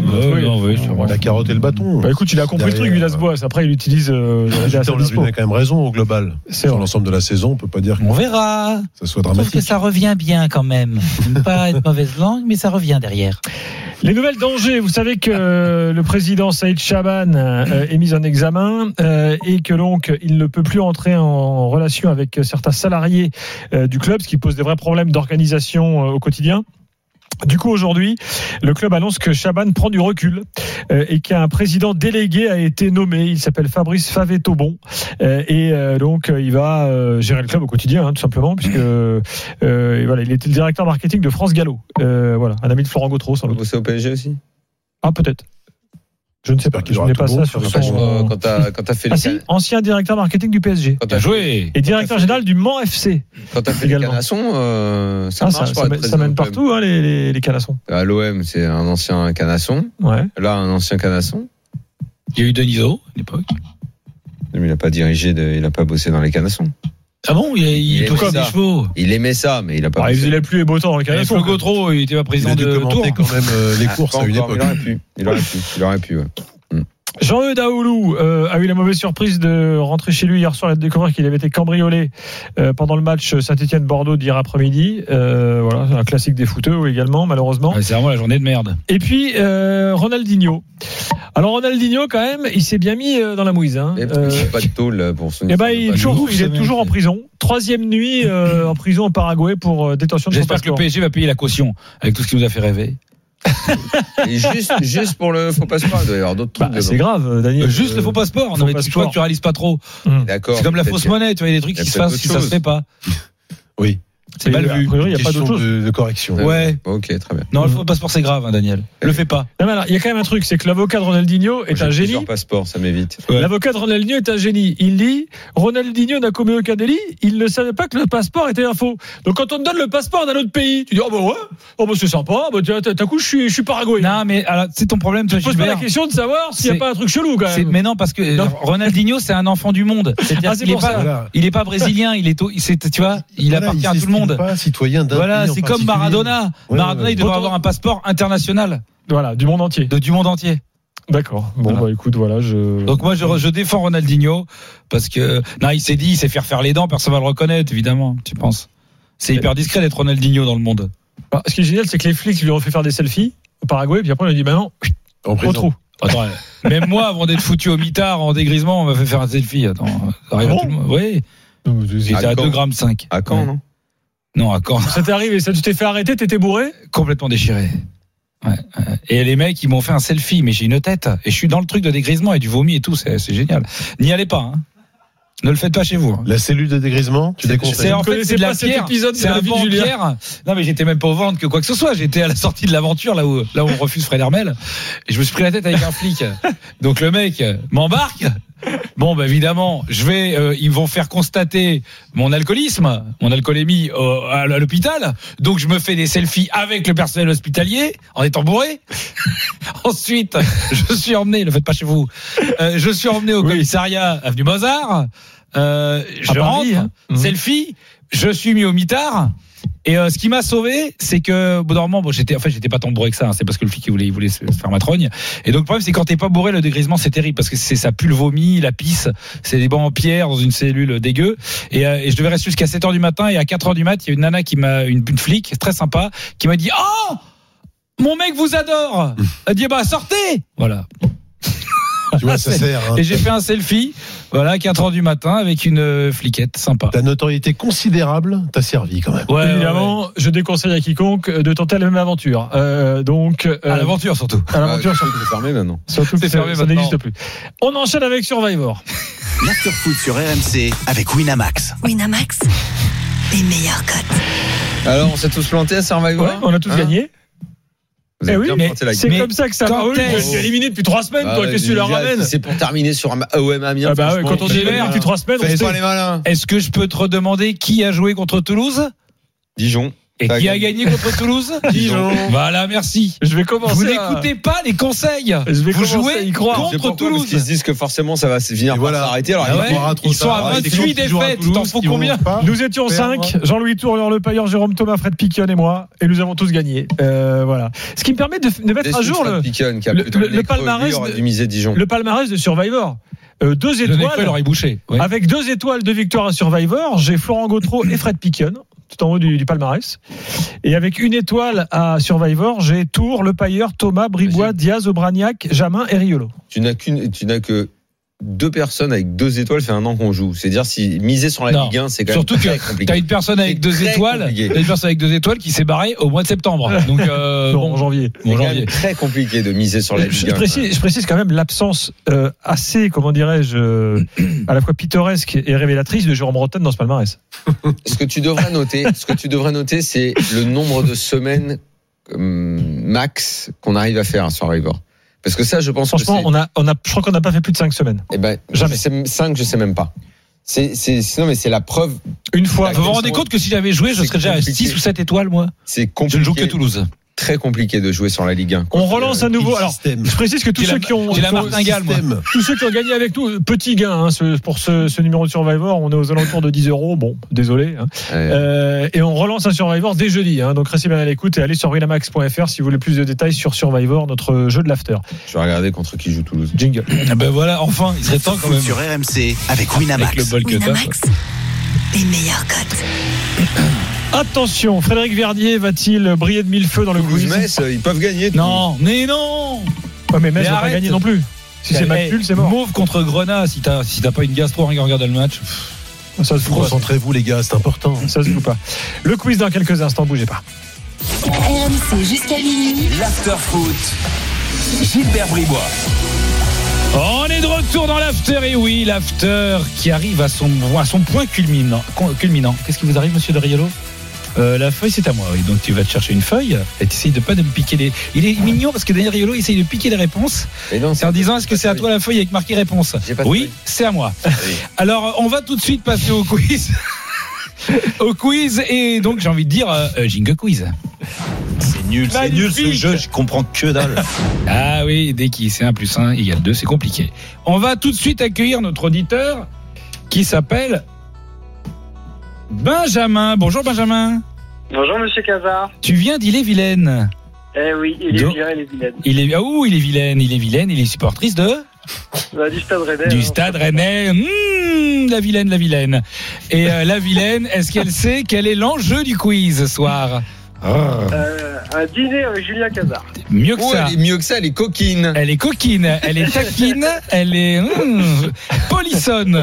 La carotte et le bâton. Écoute, il a compris le truc, Villas-Boas. Après, il utilise. On a quand même raison au global. Sur l'ensemble de la saison, on peut pas dire. On verra. Ça soit dramatique. Sauf que ça revient bien quand même. Pas être mauvaise langue, mais ça revient derrière. Les nouvelles d'Angers, vous savez que le président Saïd Chaban est mis en examen et que donc il ne peut plus entrer en relation avec certains salariés du club, ce qui pose des vrais problèmes d'organisation au quotidien. Du coup, aujourd'hui, le club annonce que Chaban prend du recul et qu'un président délégué a été nommé. Il s'appelle Fabrice Favet-Tobon et donc il va gérer le club au quotidien, tout simplement, puisque voilà, il était le directeur marketing de France Gallo. Voilà, un ami de Florent Gautreau, sans doute. C'est au PSG aussi. Ah, peut-être. Je ne sais pas, je n'ai pas ça sur son... Quand t'as fait ancien directeur marketing du PSG. Quand t'as joué. Et directeur général du Mans FC. Quand t'as fait les Canassons, ça marche pas. Ça mène partout, hein, les Canassons. À l'OM, c'est un ancien Canasson. Ouais. Là, un ancien Canasson. Il y a eu Denisot, à l'époque. Mais il n'a pas dirigé, il n'a pas bossé dans les Canassons. Ah bon, il touchait des chevaux. Il aimait ça, mais il a pas. Il faisait la pluie et beau temps dans les Canassons. Florent Gautreau, il était pas président de Tours. Quand même les courses à une époque. Il aurait pu. Ouais. Jean-Eudes Daoulou a eu la mauvaise surprise de rentrer chez lui hier soir et de découvrir qu'il avait été cambriolé pendant le match Saint-Étienne-Bordeaux d'hier après-midi. Voilà, un classique des footeux également, malheureusement. C'est vraiment la journée de merde. Et puis Ronaldinho. Alors Ronaldinho, quand même, il s'est bien mis dans la mouise. Hein. Pas de tôle pour son. Il est toujours en prison. 3e nuit en prison au Paraguay pour détention de son passeport. J'espère que le PSG va payer la caution avec tout ce qui nous a fait rêver. Et juste pour le faux passeport, il doit y avoir d'autres trucs. C'est grave, Daniel. Juste le faux passeport. Non, mais tu crois que tu réalises pas trop. D'accord. C'est comme la fausse monnaie, tu vois, il y a des trucs qui se passent si ça se fait pas. Oui. C'est mal vu. A priori, il n'y a pas d'autre chose. De correction. Ouais. Ok, très bien. Non, le faux passeport, c'est grave, hein, Daniel. Le fais pas. Non, mais alors, il y a quand même un truc, c'est que l'avocat de Ronaldinho est un génie. Passeport, ça m'évite. Ouais. L'avocat de Ronaldinho est un génie. Il dit, Ronaldinho n'a commis aucun délit. Il ne savait pas que le passeport était un faux. Donc, quand on te donne le passeport d'un autre pays, tu dis, oh bah ouais, oh bah c'est sympa, bah t'as coup, je suis paraguayen. Non, mais alors, c'est ton problème, toi, tu te poses pas la question de savoir s'il n'y a pas un truc chelou, quand même. Mais non, parce que Ronaldinho, c'est un enfant du monde. C'est-à-dire qu'il est pas brésilien, tu vois, il appartient à tout le monde. Pas citoyen. Voilà, c'est comme Maradona. Maradona, il devrait avoir un passeport international. Voilà, du monde entier. Du monde entier. D'accord. Bon, bah écoute, voilà. Donc moi, je défends Ronaldinho parce que non, il s'est dit, il sait faire les dents, personne va le reconnaître, évidemment. Tu penses? C'est hyper discret d'être Ronaldinho dans le monde. Alors, ce qui est génial, c'est que les flics lui ont fait faire des selfies au Paraguay, puis après on lui a dit, bah non, au trou. Attends, même moi, avant d'être foutu au mitard en dégrisement, on m'a fait faire un selfie. Attends, ça arrive à tout le monde. Oui. J'étais à 2,5 grammes. À Caen, non? Non, à Caen. Ça t'est arrivé, ça, tu t'es fait arrêter, t'étais bourré? Complètement déchiré. Ouais. Et les mecs, ils m'ont fait un selfie, mais j'ai une tête. Et je suis dans le truc de dégrisement et du vomi et tout, c'est génial. N'y allez pas, hein. Ne le faites pas chez vous. Hein. La cellule de dégrisement, tu déconseilles? C'est en fait, c'est de la pierre. C'est un banc de pierre. Non, mais j'étais même pas au ventre que quoi que ce soit. J'étais à la sortie de l'aventure, là où on refuse Fred Hermel. Et je me suis pris la tête avec un flic. Donc le mec m'embarque. Bon, bah évidemment, ils vont faire constater mon alcoolisme, mon alcoolémie à l'hôpital. Donc je me fais des selfies avec le personnel hospitalier en étant bourré. Ensuite, je suis emmené, le faites pas chez vous. Je suis emmené au commissariat avenue Mozart. Je rentre, selfie. Je suis mis au mitard. Et ce qui m'a sauvé, c'est que au bout d'un moment, j'étais pas tant bourré que ça, hein, c'est parce que le flic il voulait se faire ma trogne. Et donc le problème, c'est quand t'es pas bourré, le dégrisement c'est terrible parce que ça pue le vomi, la pisse, c'est des bancs en pierre dans une cellule dégueu. Et je devais rester jusqu'à 7h du matin et à 4h du mat, il y a une nana une flic très sympa qui m'a dit "Oh, mon mec vous adore." Elle dit "Bah sortez." Voilà. Tu vois, ça sert. Hein. Et j'ai fait un selfie, voilà, à 4h du matin avec une fliquette sympa. Ta notoriété considérable t'a servi quand même. Ouais, évidemment, je déconseille à quiconque de tenter la même aventure. À l'aventure surtout. À l'aventure surtout. C'est fermé maintenant. Surtout que ça n'existe plus. On enchaîne avec Survivor. L'after-foot sur RMC avec Winamax. Winamax, les meilleurs cotes. Alors, on s'est tous plantés à Survivor. Ouais, on a tous gagné. Eh oui, mais c'est comme ça que ça va. Je suis éliminé depuis 3 semaines, toi, qu'est-ce que tu leur ramènes? C'est pour terminer sur un OM Amiens. Quand on est éliminé depuis 3 semaines, on pas les malins. Est-ce que je peux te redemander qui a joué contre Toulouse? Dijon. Et qui a gagné contre Toulouse? Dijon. Voilà, merci. Je vais commencer. Vous n'écoutez pas les conseils. Vous jouez contre Toulouse. Ils se disent que forcément ça va finir par s'arrêter. Alors ils sont à 28 défaites. Il t'en faut combien? Nous étions 5. Jean-Louis Tour, Le Pailleur, Jérôme Thomas, Fred Piquion et moi. Et nous avons tous gagné. Voilà. Ce qui me permet de mettre à jour le palmarès de Survivor. 2 étoiles. Avec 2 étoiles de victoire à Survivor, j'ai Florent Gautreau et Fred Piquion, tout en haut du palmarès. Et avec 1 étoile à Survivor, j'ai Tour, Le Pailleur, Thomas, Bribois, Diaz, Aubragnac, Jamin et Riolo. Tu n'as que 2 personnes avec 2 étoiles, fait un an qu'on joue. C'est-à-dire, si miser sur la Ligue 1, c'est quand même très compliqué. Surtout que t'as une personne avec 2 étoiles, qui s'est barrée au mois de septembre. Donc, en janvier. C'est très compliqué de miser sur la Ligue 1. Je précise quand même l'absence assez, comment dirais-je, à la fois pittoresque et révélatrice de Jérôme Rotten dans ce palmarès. Ce que tu devrais noter, c'est le nombre de semaines max qu'on arrive à faire à Survivor. Parce que ça, je pense. Franchement, je crois qu'on n'a pas fait plus de 5 semaines. Eh ben, jamais. 5, je sais même pas. Non, mais c'est la preuve. Une fois. Vous vous rendez compte que si j'avais joué, je serais déjà à 6 ou 7 étoiles, moi? C'est compliqué. Je ne joue que Toulouse. très compliqué de jouer sur la Ligue 1. On relance à nouveau. Alors, je précise que tous ceux qui ont gagné avec nous, petit gain pour ce numéro de Survivor, on est aux alentours de 10 €. Bon, désolé. Et on relance un Survivor dès jeudi. Donc restez bien à l'écoute et allez sur winamax.fr si vous voulez plus de détails sur Survivor, notre jeu de l'after. Je vais regarder contre qui joue Toulouse. Jingle. Ben voilà, enfin, il serait temps quand même. Sur RMC avec Winamax. Avec le bol que Winamax, les meilleures cotes. Attention, Frédéric Verdier va-t-il briller de mille feux dans le quiz? Metz, ils peuvent gagner. Non, mais non. Ouais, mais Metz va pas gagner non plus. Si c'est match nul, c'est mort. Mauve contre Grenat, si t'as pas une gastro, regarde le match. Ça se concentrez-vous les gars, c'est important. Ça se joue pas. Le quiz dans quelques instants, bougez pas. RMC jusqu'à minuit. L'after foot. Gilbert Bribois. On est de retour dans l'after, et oui, l'after qui arrive à son point culminant. Qu'est-ce qui vous arrive, monsieur de Riolo? La feuille, c'est à moi, oui. Donc tu vas te chercher une feuille et tu essayes de pas de me piquer les. Il est mignon parce que Daniel Riolo essaye de piquer les réponses. C'est en disant, est-ce que c'est à toi la feuille avec marqué réponse? Oui, c'est à moi. Oui. Alors, on va tout de suite passer au quiz. Au quiz, et donc j'ai envie de dire jingle quiz. C'est nul ce jeu, je comprends que dalle. Ah oui, dès qu'il c'est 1 + 1 = 2, c'est compliqué. On va tout de suite accueillir notre auditeur qui s'appelle Benjamin. Bonjour Benjamin. Bonjour monsieur Cazard. Tu viens d'Ille-et-Vilaine. Eh oui, il est Vilaine. Il est Vilaine, il est supportrice de du Stade Rennais. Du Stade Rennais. La Vilaine. Et la Vilaine, est-ce qu'elle sait quel est l'enjeu du quiz ce soir? Un dîner avec Julien Cazard. Mieux que ça. Elle est mieux que ça, elle est coquine. Elle est taquine, elle est polissonne.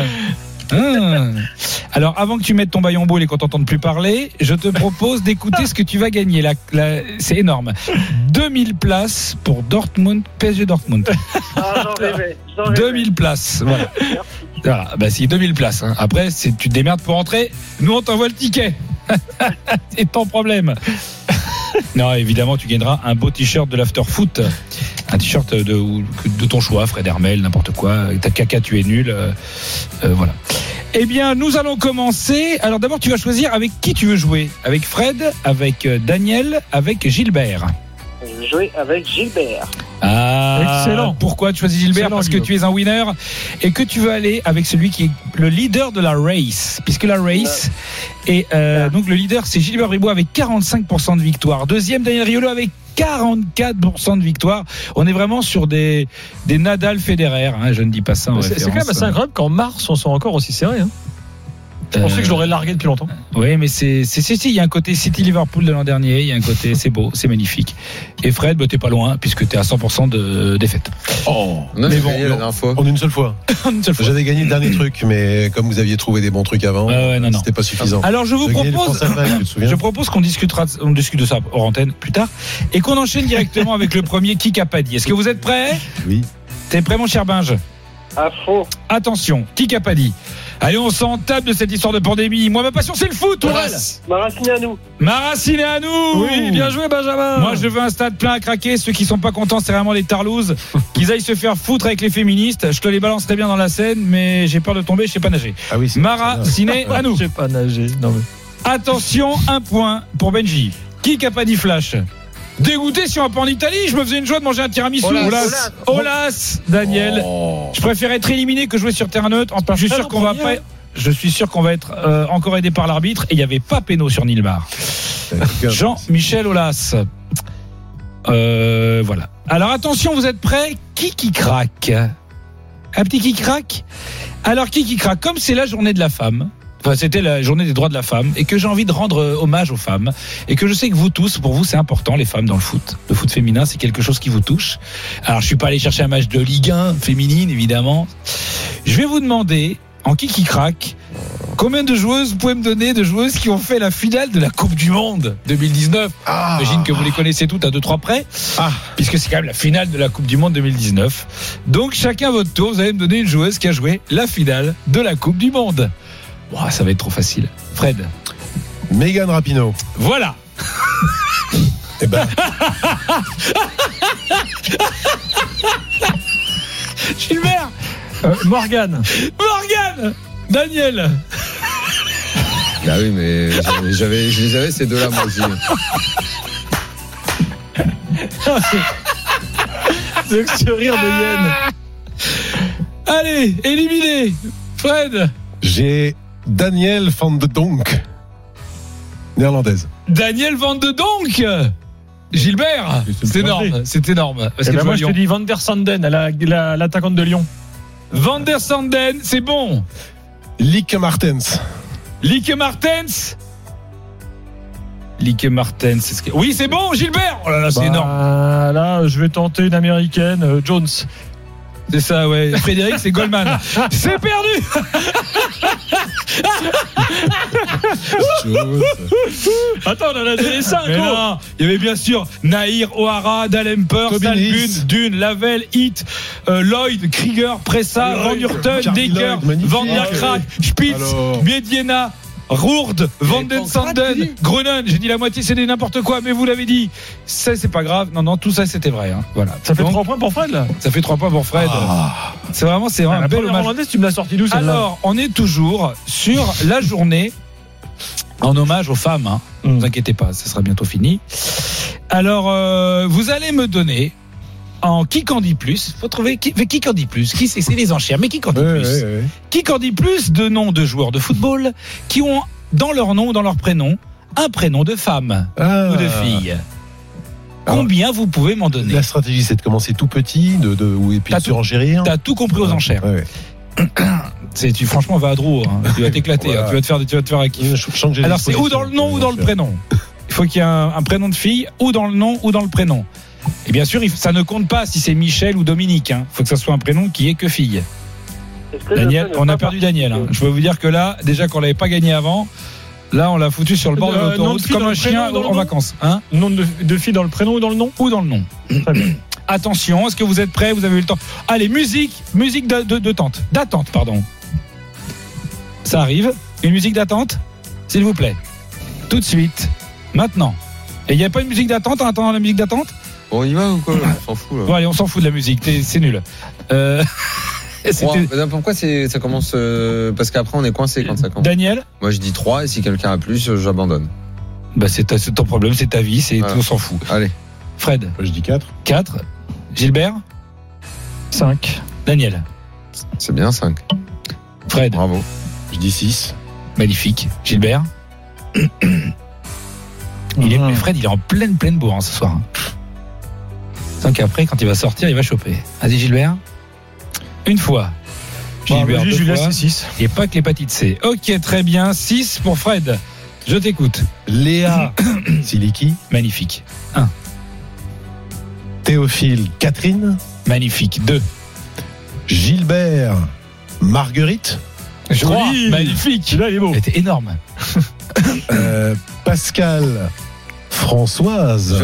Alors, avant que tu mettes ton baillon-boule et qu'on t'entende plus parler, je te propose d'écouter ce que tu vas gagner. C'est énorme. 2000 places pour PSG Dortmund. J'en rêvais. 2000 places. Voilà. Bah, si, 2000 places. Après, tu te démerdes pour entrer. Nous, on t'envoie le ticket. C'est ton problème. Non, évidemment, tu gagneras un beau t-shirt de l'after foot. Un t-shirt de ton choix, Fred Hermel, n'importe quoi. T'as caca, tu es nul. Voilà. Eh bien, nous allons commencer. Alors d'abord, tu vas choisir avec qui tu veux jouer. Avec Fred, avec Daniel, avec Gilbert. Je vais jouer avec Gilbert. Ah, excellent. Pourquoi tu choisis Gilbert? Parce que tu es un winner et que tu veux aller avec celui qui est le leader de la race. Puisque la race est donc le leader, c'est Gilbert Bribois avec 45% de victoire. Deuxième, Daniel Riolo avec 44% de victoire. On est vraiment sur des Nadal Federer, je ne dis pas ça en référence. C'est quand même assez incroyable qu'en mars on soit encore aussi serré. Je pensais que je l'aurais largué depuis longtemps. Oui, mais il y a un côté City Liverpool de l'an dernier, il y a un côté c'est beau, c'est magnifique. Et Fred, t'es pas loin puisque t'es à 100% de défaite. Oh, mais bon, la dernière fois. En une seule fois. J'avais gagné le dernier truc, mais comme vous aviez trouvé des bons trucs avant, c'était pas suffisant. Alors je propose qu'on discute de ça hors antenne plus tard et qu'on enchaîne directement avec le premier qui a pas dit. Est-ce que vous êtes prêts? Oui. T'es prêt, mon cher Binge? À fond. Attention, qui a pas dit? Allez, on s'en tape de cette histoire de pandémie. Moi, ma passion, c'est le foot, Maraciné à nous. Oui, bien joué, Benjamin. Moi, je veux un stade plein à craquer. Ceux qui sont pas contents, c'est vraiment les tarlouses. Qu'ils aillent se faire foutre avec les féministes. Je te les balancerai bien dans la Seine, mais j'ai peur de tomber, je sais pas nager. Ah oui, Maraciné à nous. Je sais pas nager. Non, mais... Attention, 1 point pour Benji. Qui a pas dit flash? Dégoûté si on va pas en Italie, je me faisais une joie de manger un tiramisu. Olas, Daniel. Je préfère être éliminé que jouer sur terrain neutre. Je suis sûr qu'on va être encore aidé par l'arbitre et il n'y avait pas péno sur Nilmar. Jean-Michel Aulas. Voilà. Alors attention, vous êtes prêts? Qui craque? Un petit qui craque? Alors qui craque? Comme c'est la journée de la femme. Enfin, c'était la journée des droits de la femme et que j'ai envie de rendre hommage aux femmes et que je sais que vous tous, pour vous c'est important les femmes dans le foot. Le foot féminin c'est quelque chose qui vous touche. Alors je suis pas allé chercher un match de Ligue 1 féminine évidemment. Je vais vous demander en qui craque, combien de joueuses vous pouvez me donner de joueuses qui ont fait la finale de la Coupe du Monde 2019. J'imagine que vous les connaissez toutes à 2-3 près puisque c'est quand même la finale de la Coupe du Monde 2019. Donc chacun à votre tour vous allez me donner une joueuse qui a joué la finale de la Coupe du Monde. Wow, ça va être trop facile. Fred. Mégane Rapinoe. Voilà. Eh ben. Gilbert. Morgane. Daniel. Ah oui, mais je les avais ces deux-là moi aussi. Ce rire de Yen. Allez, éliminé. Fred. J'ai Daniel van de Donk, néerlandaise. Daniel van de Donk. Gilbert, c'est énorme, c'est énorme. Parce que moi je te dis Van der Sanden, l'attaquante de Lyon. Van der Sanden, c'est bon. Lieke Martens. Lieke Martens. Oui, c'est bon, Gilbert. Oh là là, c'est énorme. Là, je vais tenter une américaine, Jones. C'est ça, ouais. Frédéric, c'est Goldman. C'est perdu. Attends, on en a donné 5. Non, il y avait bien sûr Nahir, O'Hara, Dalemper, Salbun, Dune, Lavelle, Hit, Lloyd, Krieger, Pressa, Van Hurten, Decker, Van der Krak, Spitz, Biediena, Rourde, Van den Sanden, Grunen. J'ai dit la moitié, c'est n'importe quoi, mais vous l'avez dit. Ça, c'est pas grave. Non, tout ça, c'était vrai. Hein. Voilà. Ça fait 3 points pour Fred, là. Ça fait 3 points pour Fred. C'est vraiment un bel hommage. Tu me l'as sorti d'où, celle-là ? Alors, on est toujours sur la journée en hommage aux femmes. Hein. Ne vous inquiétez pas, ça sera bientôt fini. Alors, vous allez me donner en qui qu'en dit plus. Faut trouver qui qu'en dit plus. C'est les enchères, mais qui qu'en dit plus. Qui qu'en dit plus de noms de joueurs de football qui ont dans leur nom ou dans leur prénom un prénom de femme ou de fille. Combien vous pouvez m'en donner ? La stratégie, c'est de commencer tout petit, et puis de surenchérir. T'as tout compris aux enchères. Franchement, va à Drou, hein. Tu vas t'éclater, hein. Tu vas te faire acquis. Alors, c'est ou dans le nom ou dans le prénom. Il faut qu'il y ait un prénom de fille, ou dans le nom ou dans le prénom. Et bien sûr, ça ne compte pas si c'est Michel ou Dominique. Il faut que ça soit un prénom qui est que fille. Daniel, on a perdu Daniel. Hein. Je peux vous dire que là, déjà qu'on l'avait pas gagné avant, là, on l'a foutu sur le bord de l'autoroute comme un chien en vacances. Hein, nom de fille dans le prénom ou dans le nom ? Ou dans le nom. Très bien. Attention, est-ce que vous êtes prêts ? Vous avez eu le temps. Allez, musique d'attente, pardon. Ça arrive. Une musique d'attente, s'il vous plaît. Tout de suite. Maintenant. Et il n'y a pas une musique d'attente en attendant la musique d'attente ? On y va ou quoi ? On s'en fout là. Bon, allez, on s'en fout de la musique, c'est nul. Pourquoi ça commence parce qu'après on est coincé quand ça commence. Daniel ? Moi je dis 3 et si quelqu'un a plus, j'abandonne. Bah c'est ton problème, c'est ta vie, on s'en fout. Allez. Fred ? Moi je dis 4. 4. Gilbert ? 5. Daniel ? C'est bien 5. Fred ? Bravo. Je dis 6. Magnifique. Gilbert ? Fred, il est en pleine bourre ce soir. Tant qu'après, quand il va sortir, il va choper. Vas-y, Gilbert. Une fois. Gilbert, deux Julia, fois. c'est 6. Et pas que l'hépatite C. Ok, très bien. 6 pour Fred. Je t'écoute. Léa Siliki. Magnifique. 1. Théophile Catherine. Magnifique. 2. Gilbert Marguerite. 3. Magnifique. Là, il est beau. C'était énorme. Pascal Françoise.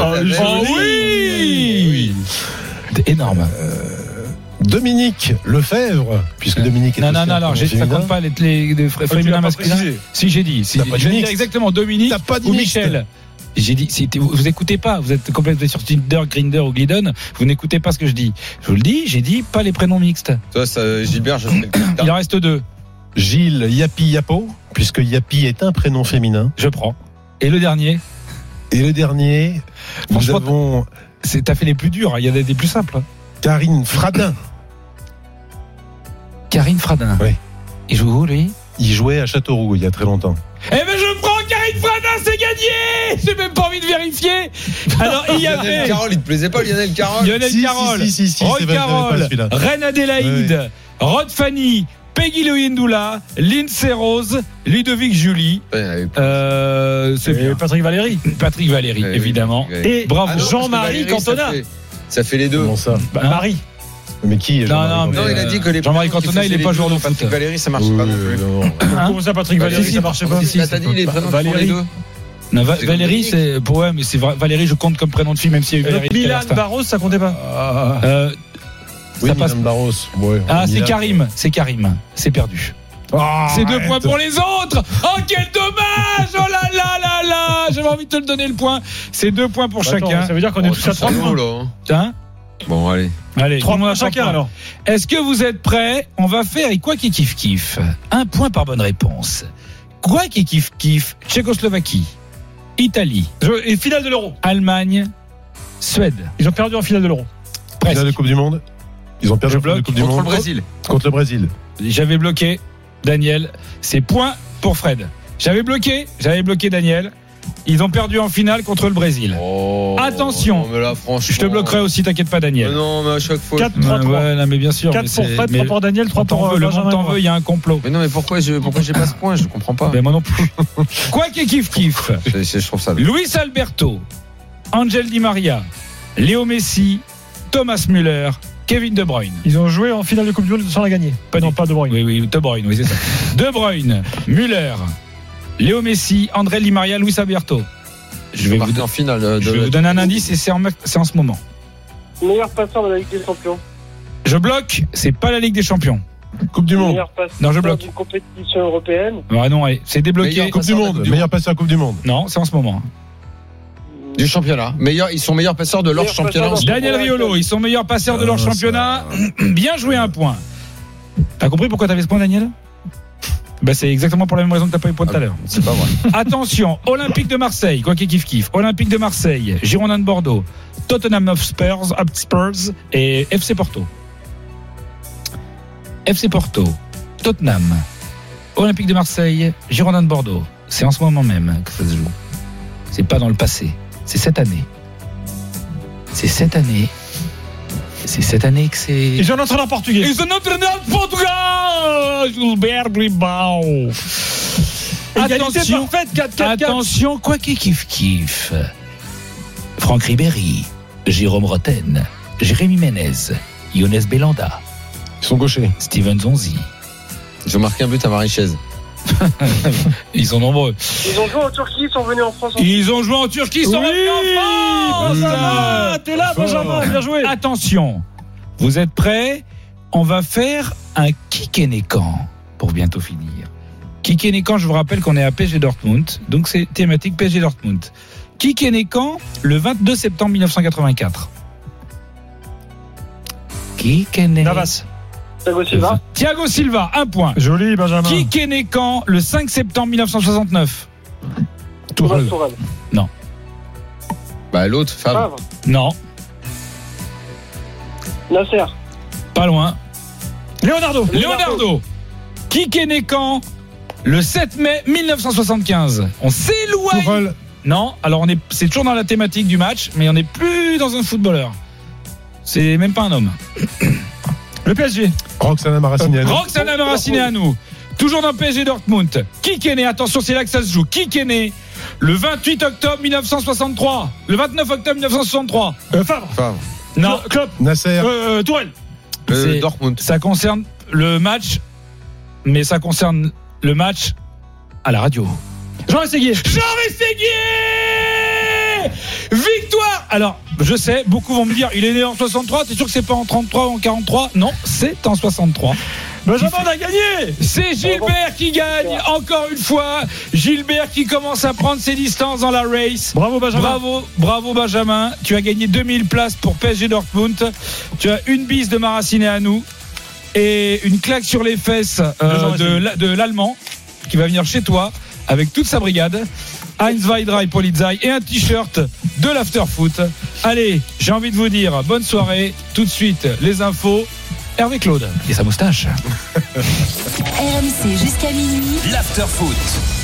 Oui. C'était énorme. Dominique Lefebvre, puisque Dominique est non, ça compte pas les féminins masculins. Si j'ai dit, j'ai dit exactement Dominique ou Michel. J'ai dit, vous écoutez pas, vous êtes complètement sur Tinder, Grindr ou Glidden, vous n'écoutez pas ce que je dis. Je vous le dis, j'ai dit pas les prénoms mixtes. Toi, Gilbert, je sais. Il en reste 2. Gilles Yapi Yapo, puisque Yapi est un prénom féminin. Je prends. Et le dernier, nous avons. T'as fait les plus durs, il y a des plus simples. Karine Fradin. Oui. Il joue où, lui ? Il jouait à Châteauroux il y a très longtemps. Eh ben je prends Karine Fradin, c'est gagné. J'ai même pas envie de vérifier. Alors il y avait Lionel Carroll, il te plaisait pas Lionel Carroll ? Carroll, Rod Carroll, Reine Adélaïde, Rod Fanny, Peggy Loyendoula, Lindsay Rose, Ludovic Julie. C'est bien. Patrick Valéry, évidemment. Et bravo. Jean-Marie Cantona. Ça fait les deux. Comment ça ? Marie. Mais qui est Non, il a dit que les Jean-Marie Cantona, il n'est pas joueur de foot. Patrick Valéry, ça marche pas non plus. Comment ça, Patrick Valéry, ça marchait pas ? T'as dit les prénoms pour les deux. Non, Valérie, c'est. Ouais, mais c'est Valérie, je compte comme prénom de fille, même s'il y a eu Valérie. Milan Barros, ça comptait pas. Oui, ça passe. Milan Barros. Ouais, c'est Karim. C'est perdu. C'est 2 points pour les autres. Oh, quel dommage. Oh là là là là. J'avais envie de te le donner le point. C'est 2 points pour chacun. Ça veut dire qu'on est tous à 3 points. Hein ? Bon, allez. 3 points chacun alors. Est-ce que vous êtes prêts ? On va faire quoi qui kiffe. 1 point par bonne réponse. Quoi qui kiffe. Tchécoslovaquie, Italie. Et finale de l'Euro. Allemagne, Suède. Ils ont perdu en finale de l'Euro. Finale de Coupe du Monde. Ils ont perdu en finale de Coupe du Monde. Contre le Brésil. Contre le Brésil. J'avais bloqué Daniel. C'est point pour Fred. J'avais bloqué Daniel. Ils ont perdu en finale contre le Brésil. Attention. Non, mais là, franchement... Je te bloquerai aussi, t'inquiète pas, Daniel. Mais non, mais à chaque fois. 4-3-3. Ouais, non, mais bien sûr. 4 pour Fred, 3 pour Daniel, 3 pour le Benjamin. monde t'en veut, il y a un complot. Mais non, mais pourquoi j'ai pas ce point? Je comprends pas. Mais moi non plus. Quoi qu'il kiff. Je trouve ça. Luis Alberto, Angel Di Maria, Léo Messi, Thomas Müller, Kevin De Bruyne. Ils ont joué en finale de Coupe du Monde sans la gagner. Pas De Bruyne. Oui, De Bruyne, oui, c'est ça. De Bruyne, Müller, Léo Messi, André Di Maria, Luis Alberto. Je vais vous en finale. Je vais vous donner un indice et c'est en ce moment. Meilleur passeur de la Ligue des Champions. Je bloque, c'est pas la Ligue des Champions. Coupe du Monde. Meilleur passeur Non, je bloque. d'une compétition européenne. Ah non, allez, c'est débloqué. Coupe du Monde. Meilleur passeur Coupe du Monde. Non, c'est en ce moment. Du championnat. Ils sont meilleurs passeurs de leur championnat. Daniel Riolo, ils sont meilleurs passeurs de leur championnat. Bien joué, un point. T'as compris pourquoi t'avais ce point, Daniel? Bah, c'est exactement pour la même raison que t'as pas eu point tout à l'heure. C'est pas vrai. Attention, Olympique de Marseille, quoi qu'il kiff. Olympique de Marseille, Girondins de Bordeaux, Tottenham Hotspur et FC Porto. FC Porto, Tottenham, Olympique de Marseille, Girondins de Bordeaux. C'est en ce moment même que ça se joue. C'est pas dans le passé. C'est cette année. C'est cette année que c'est. Ils ont un entraîneur portugais. Ils ont un entraîneur portugais. Gilbert Ribao. Attention, attention, quoi qu'il kiff. Franck Ribéry, Jérôme Roten, Jérémy Ménez, Younes Belanda. Ils sont gauchers. Steven Zonzi. Ils ont marqué un but à Marie-Chaise. Ils sont nombreux. Ils ont joué en Turquie, ils sont venus en France. Ils ont joué en Turquie, ils sont revenus en France. Benjamin, t'es là, Benjamin, bien joué. Attention, vous êtes prêts? On va faire un Kikenekan pour bientôt finir. Kikenekan, je vous rappelle qu'on est à PSG Dortmund, donc c'est thématique PSG Dortmund. Kikenekan, le 22 septembre 1984. Navas. Thiago Silva, un point. Joli, Benjamin. Kikenekan, le 5 septembre 1969. Tourelle. Non. Bah, l'autre, Favre. Non. Nasser. Pas loin. Leonardo. Kikenekan, le 7 mai 1975. On s'éloigne. Tourelle. Non, alors c'est toujours dans la thématique du match, mais on n'est plus dans un footballeur. C'est même pas un homme. Le PSG. Roxana Maracineanu. Toujours dans PSG Dortmund. Kikené, attention, c'est là que ça se joue. Kikené, le 28 octobre 1963. Le 29 octobre 1963. Favre. Non. Klopp. Nasser. Tourelle. Dortmund. Ça concerne le match, mais ça concerne le match à la radio. Jean Rességuier. Victoire. Alors, je sais, beaucoup vont me dire, il est né en 63, t'es sûr que c'est pas en 33 ou en 43? Non, c'est en 63. Benjamin, on a gagné. C'est Gilbert qui gagne, encore une fois. Gilbert qui commence à prendre ses distances dans la race. Bravo, Benjamin. Bravo, Benjamin. Tu as gagné 2000 places pour PSG Dortmund. Tu as une bise de Maracineanu et une claque sur les fesses de l'Allemand qui va venir chez toi avec toute sa brigade. Heinz Weidrei Polizei et un t-shirt de l'Afterfoot. Allez, j'ai envie de vous dire bonne soirée. Tout de suite, les infos. Hervé Claude et sa moustache. RMC jusqu'à minuit. L'Afterfoot.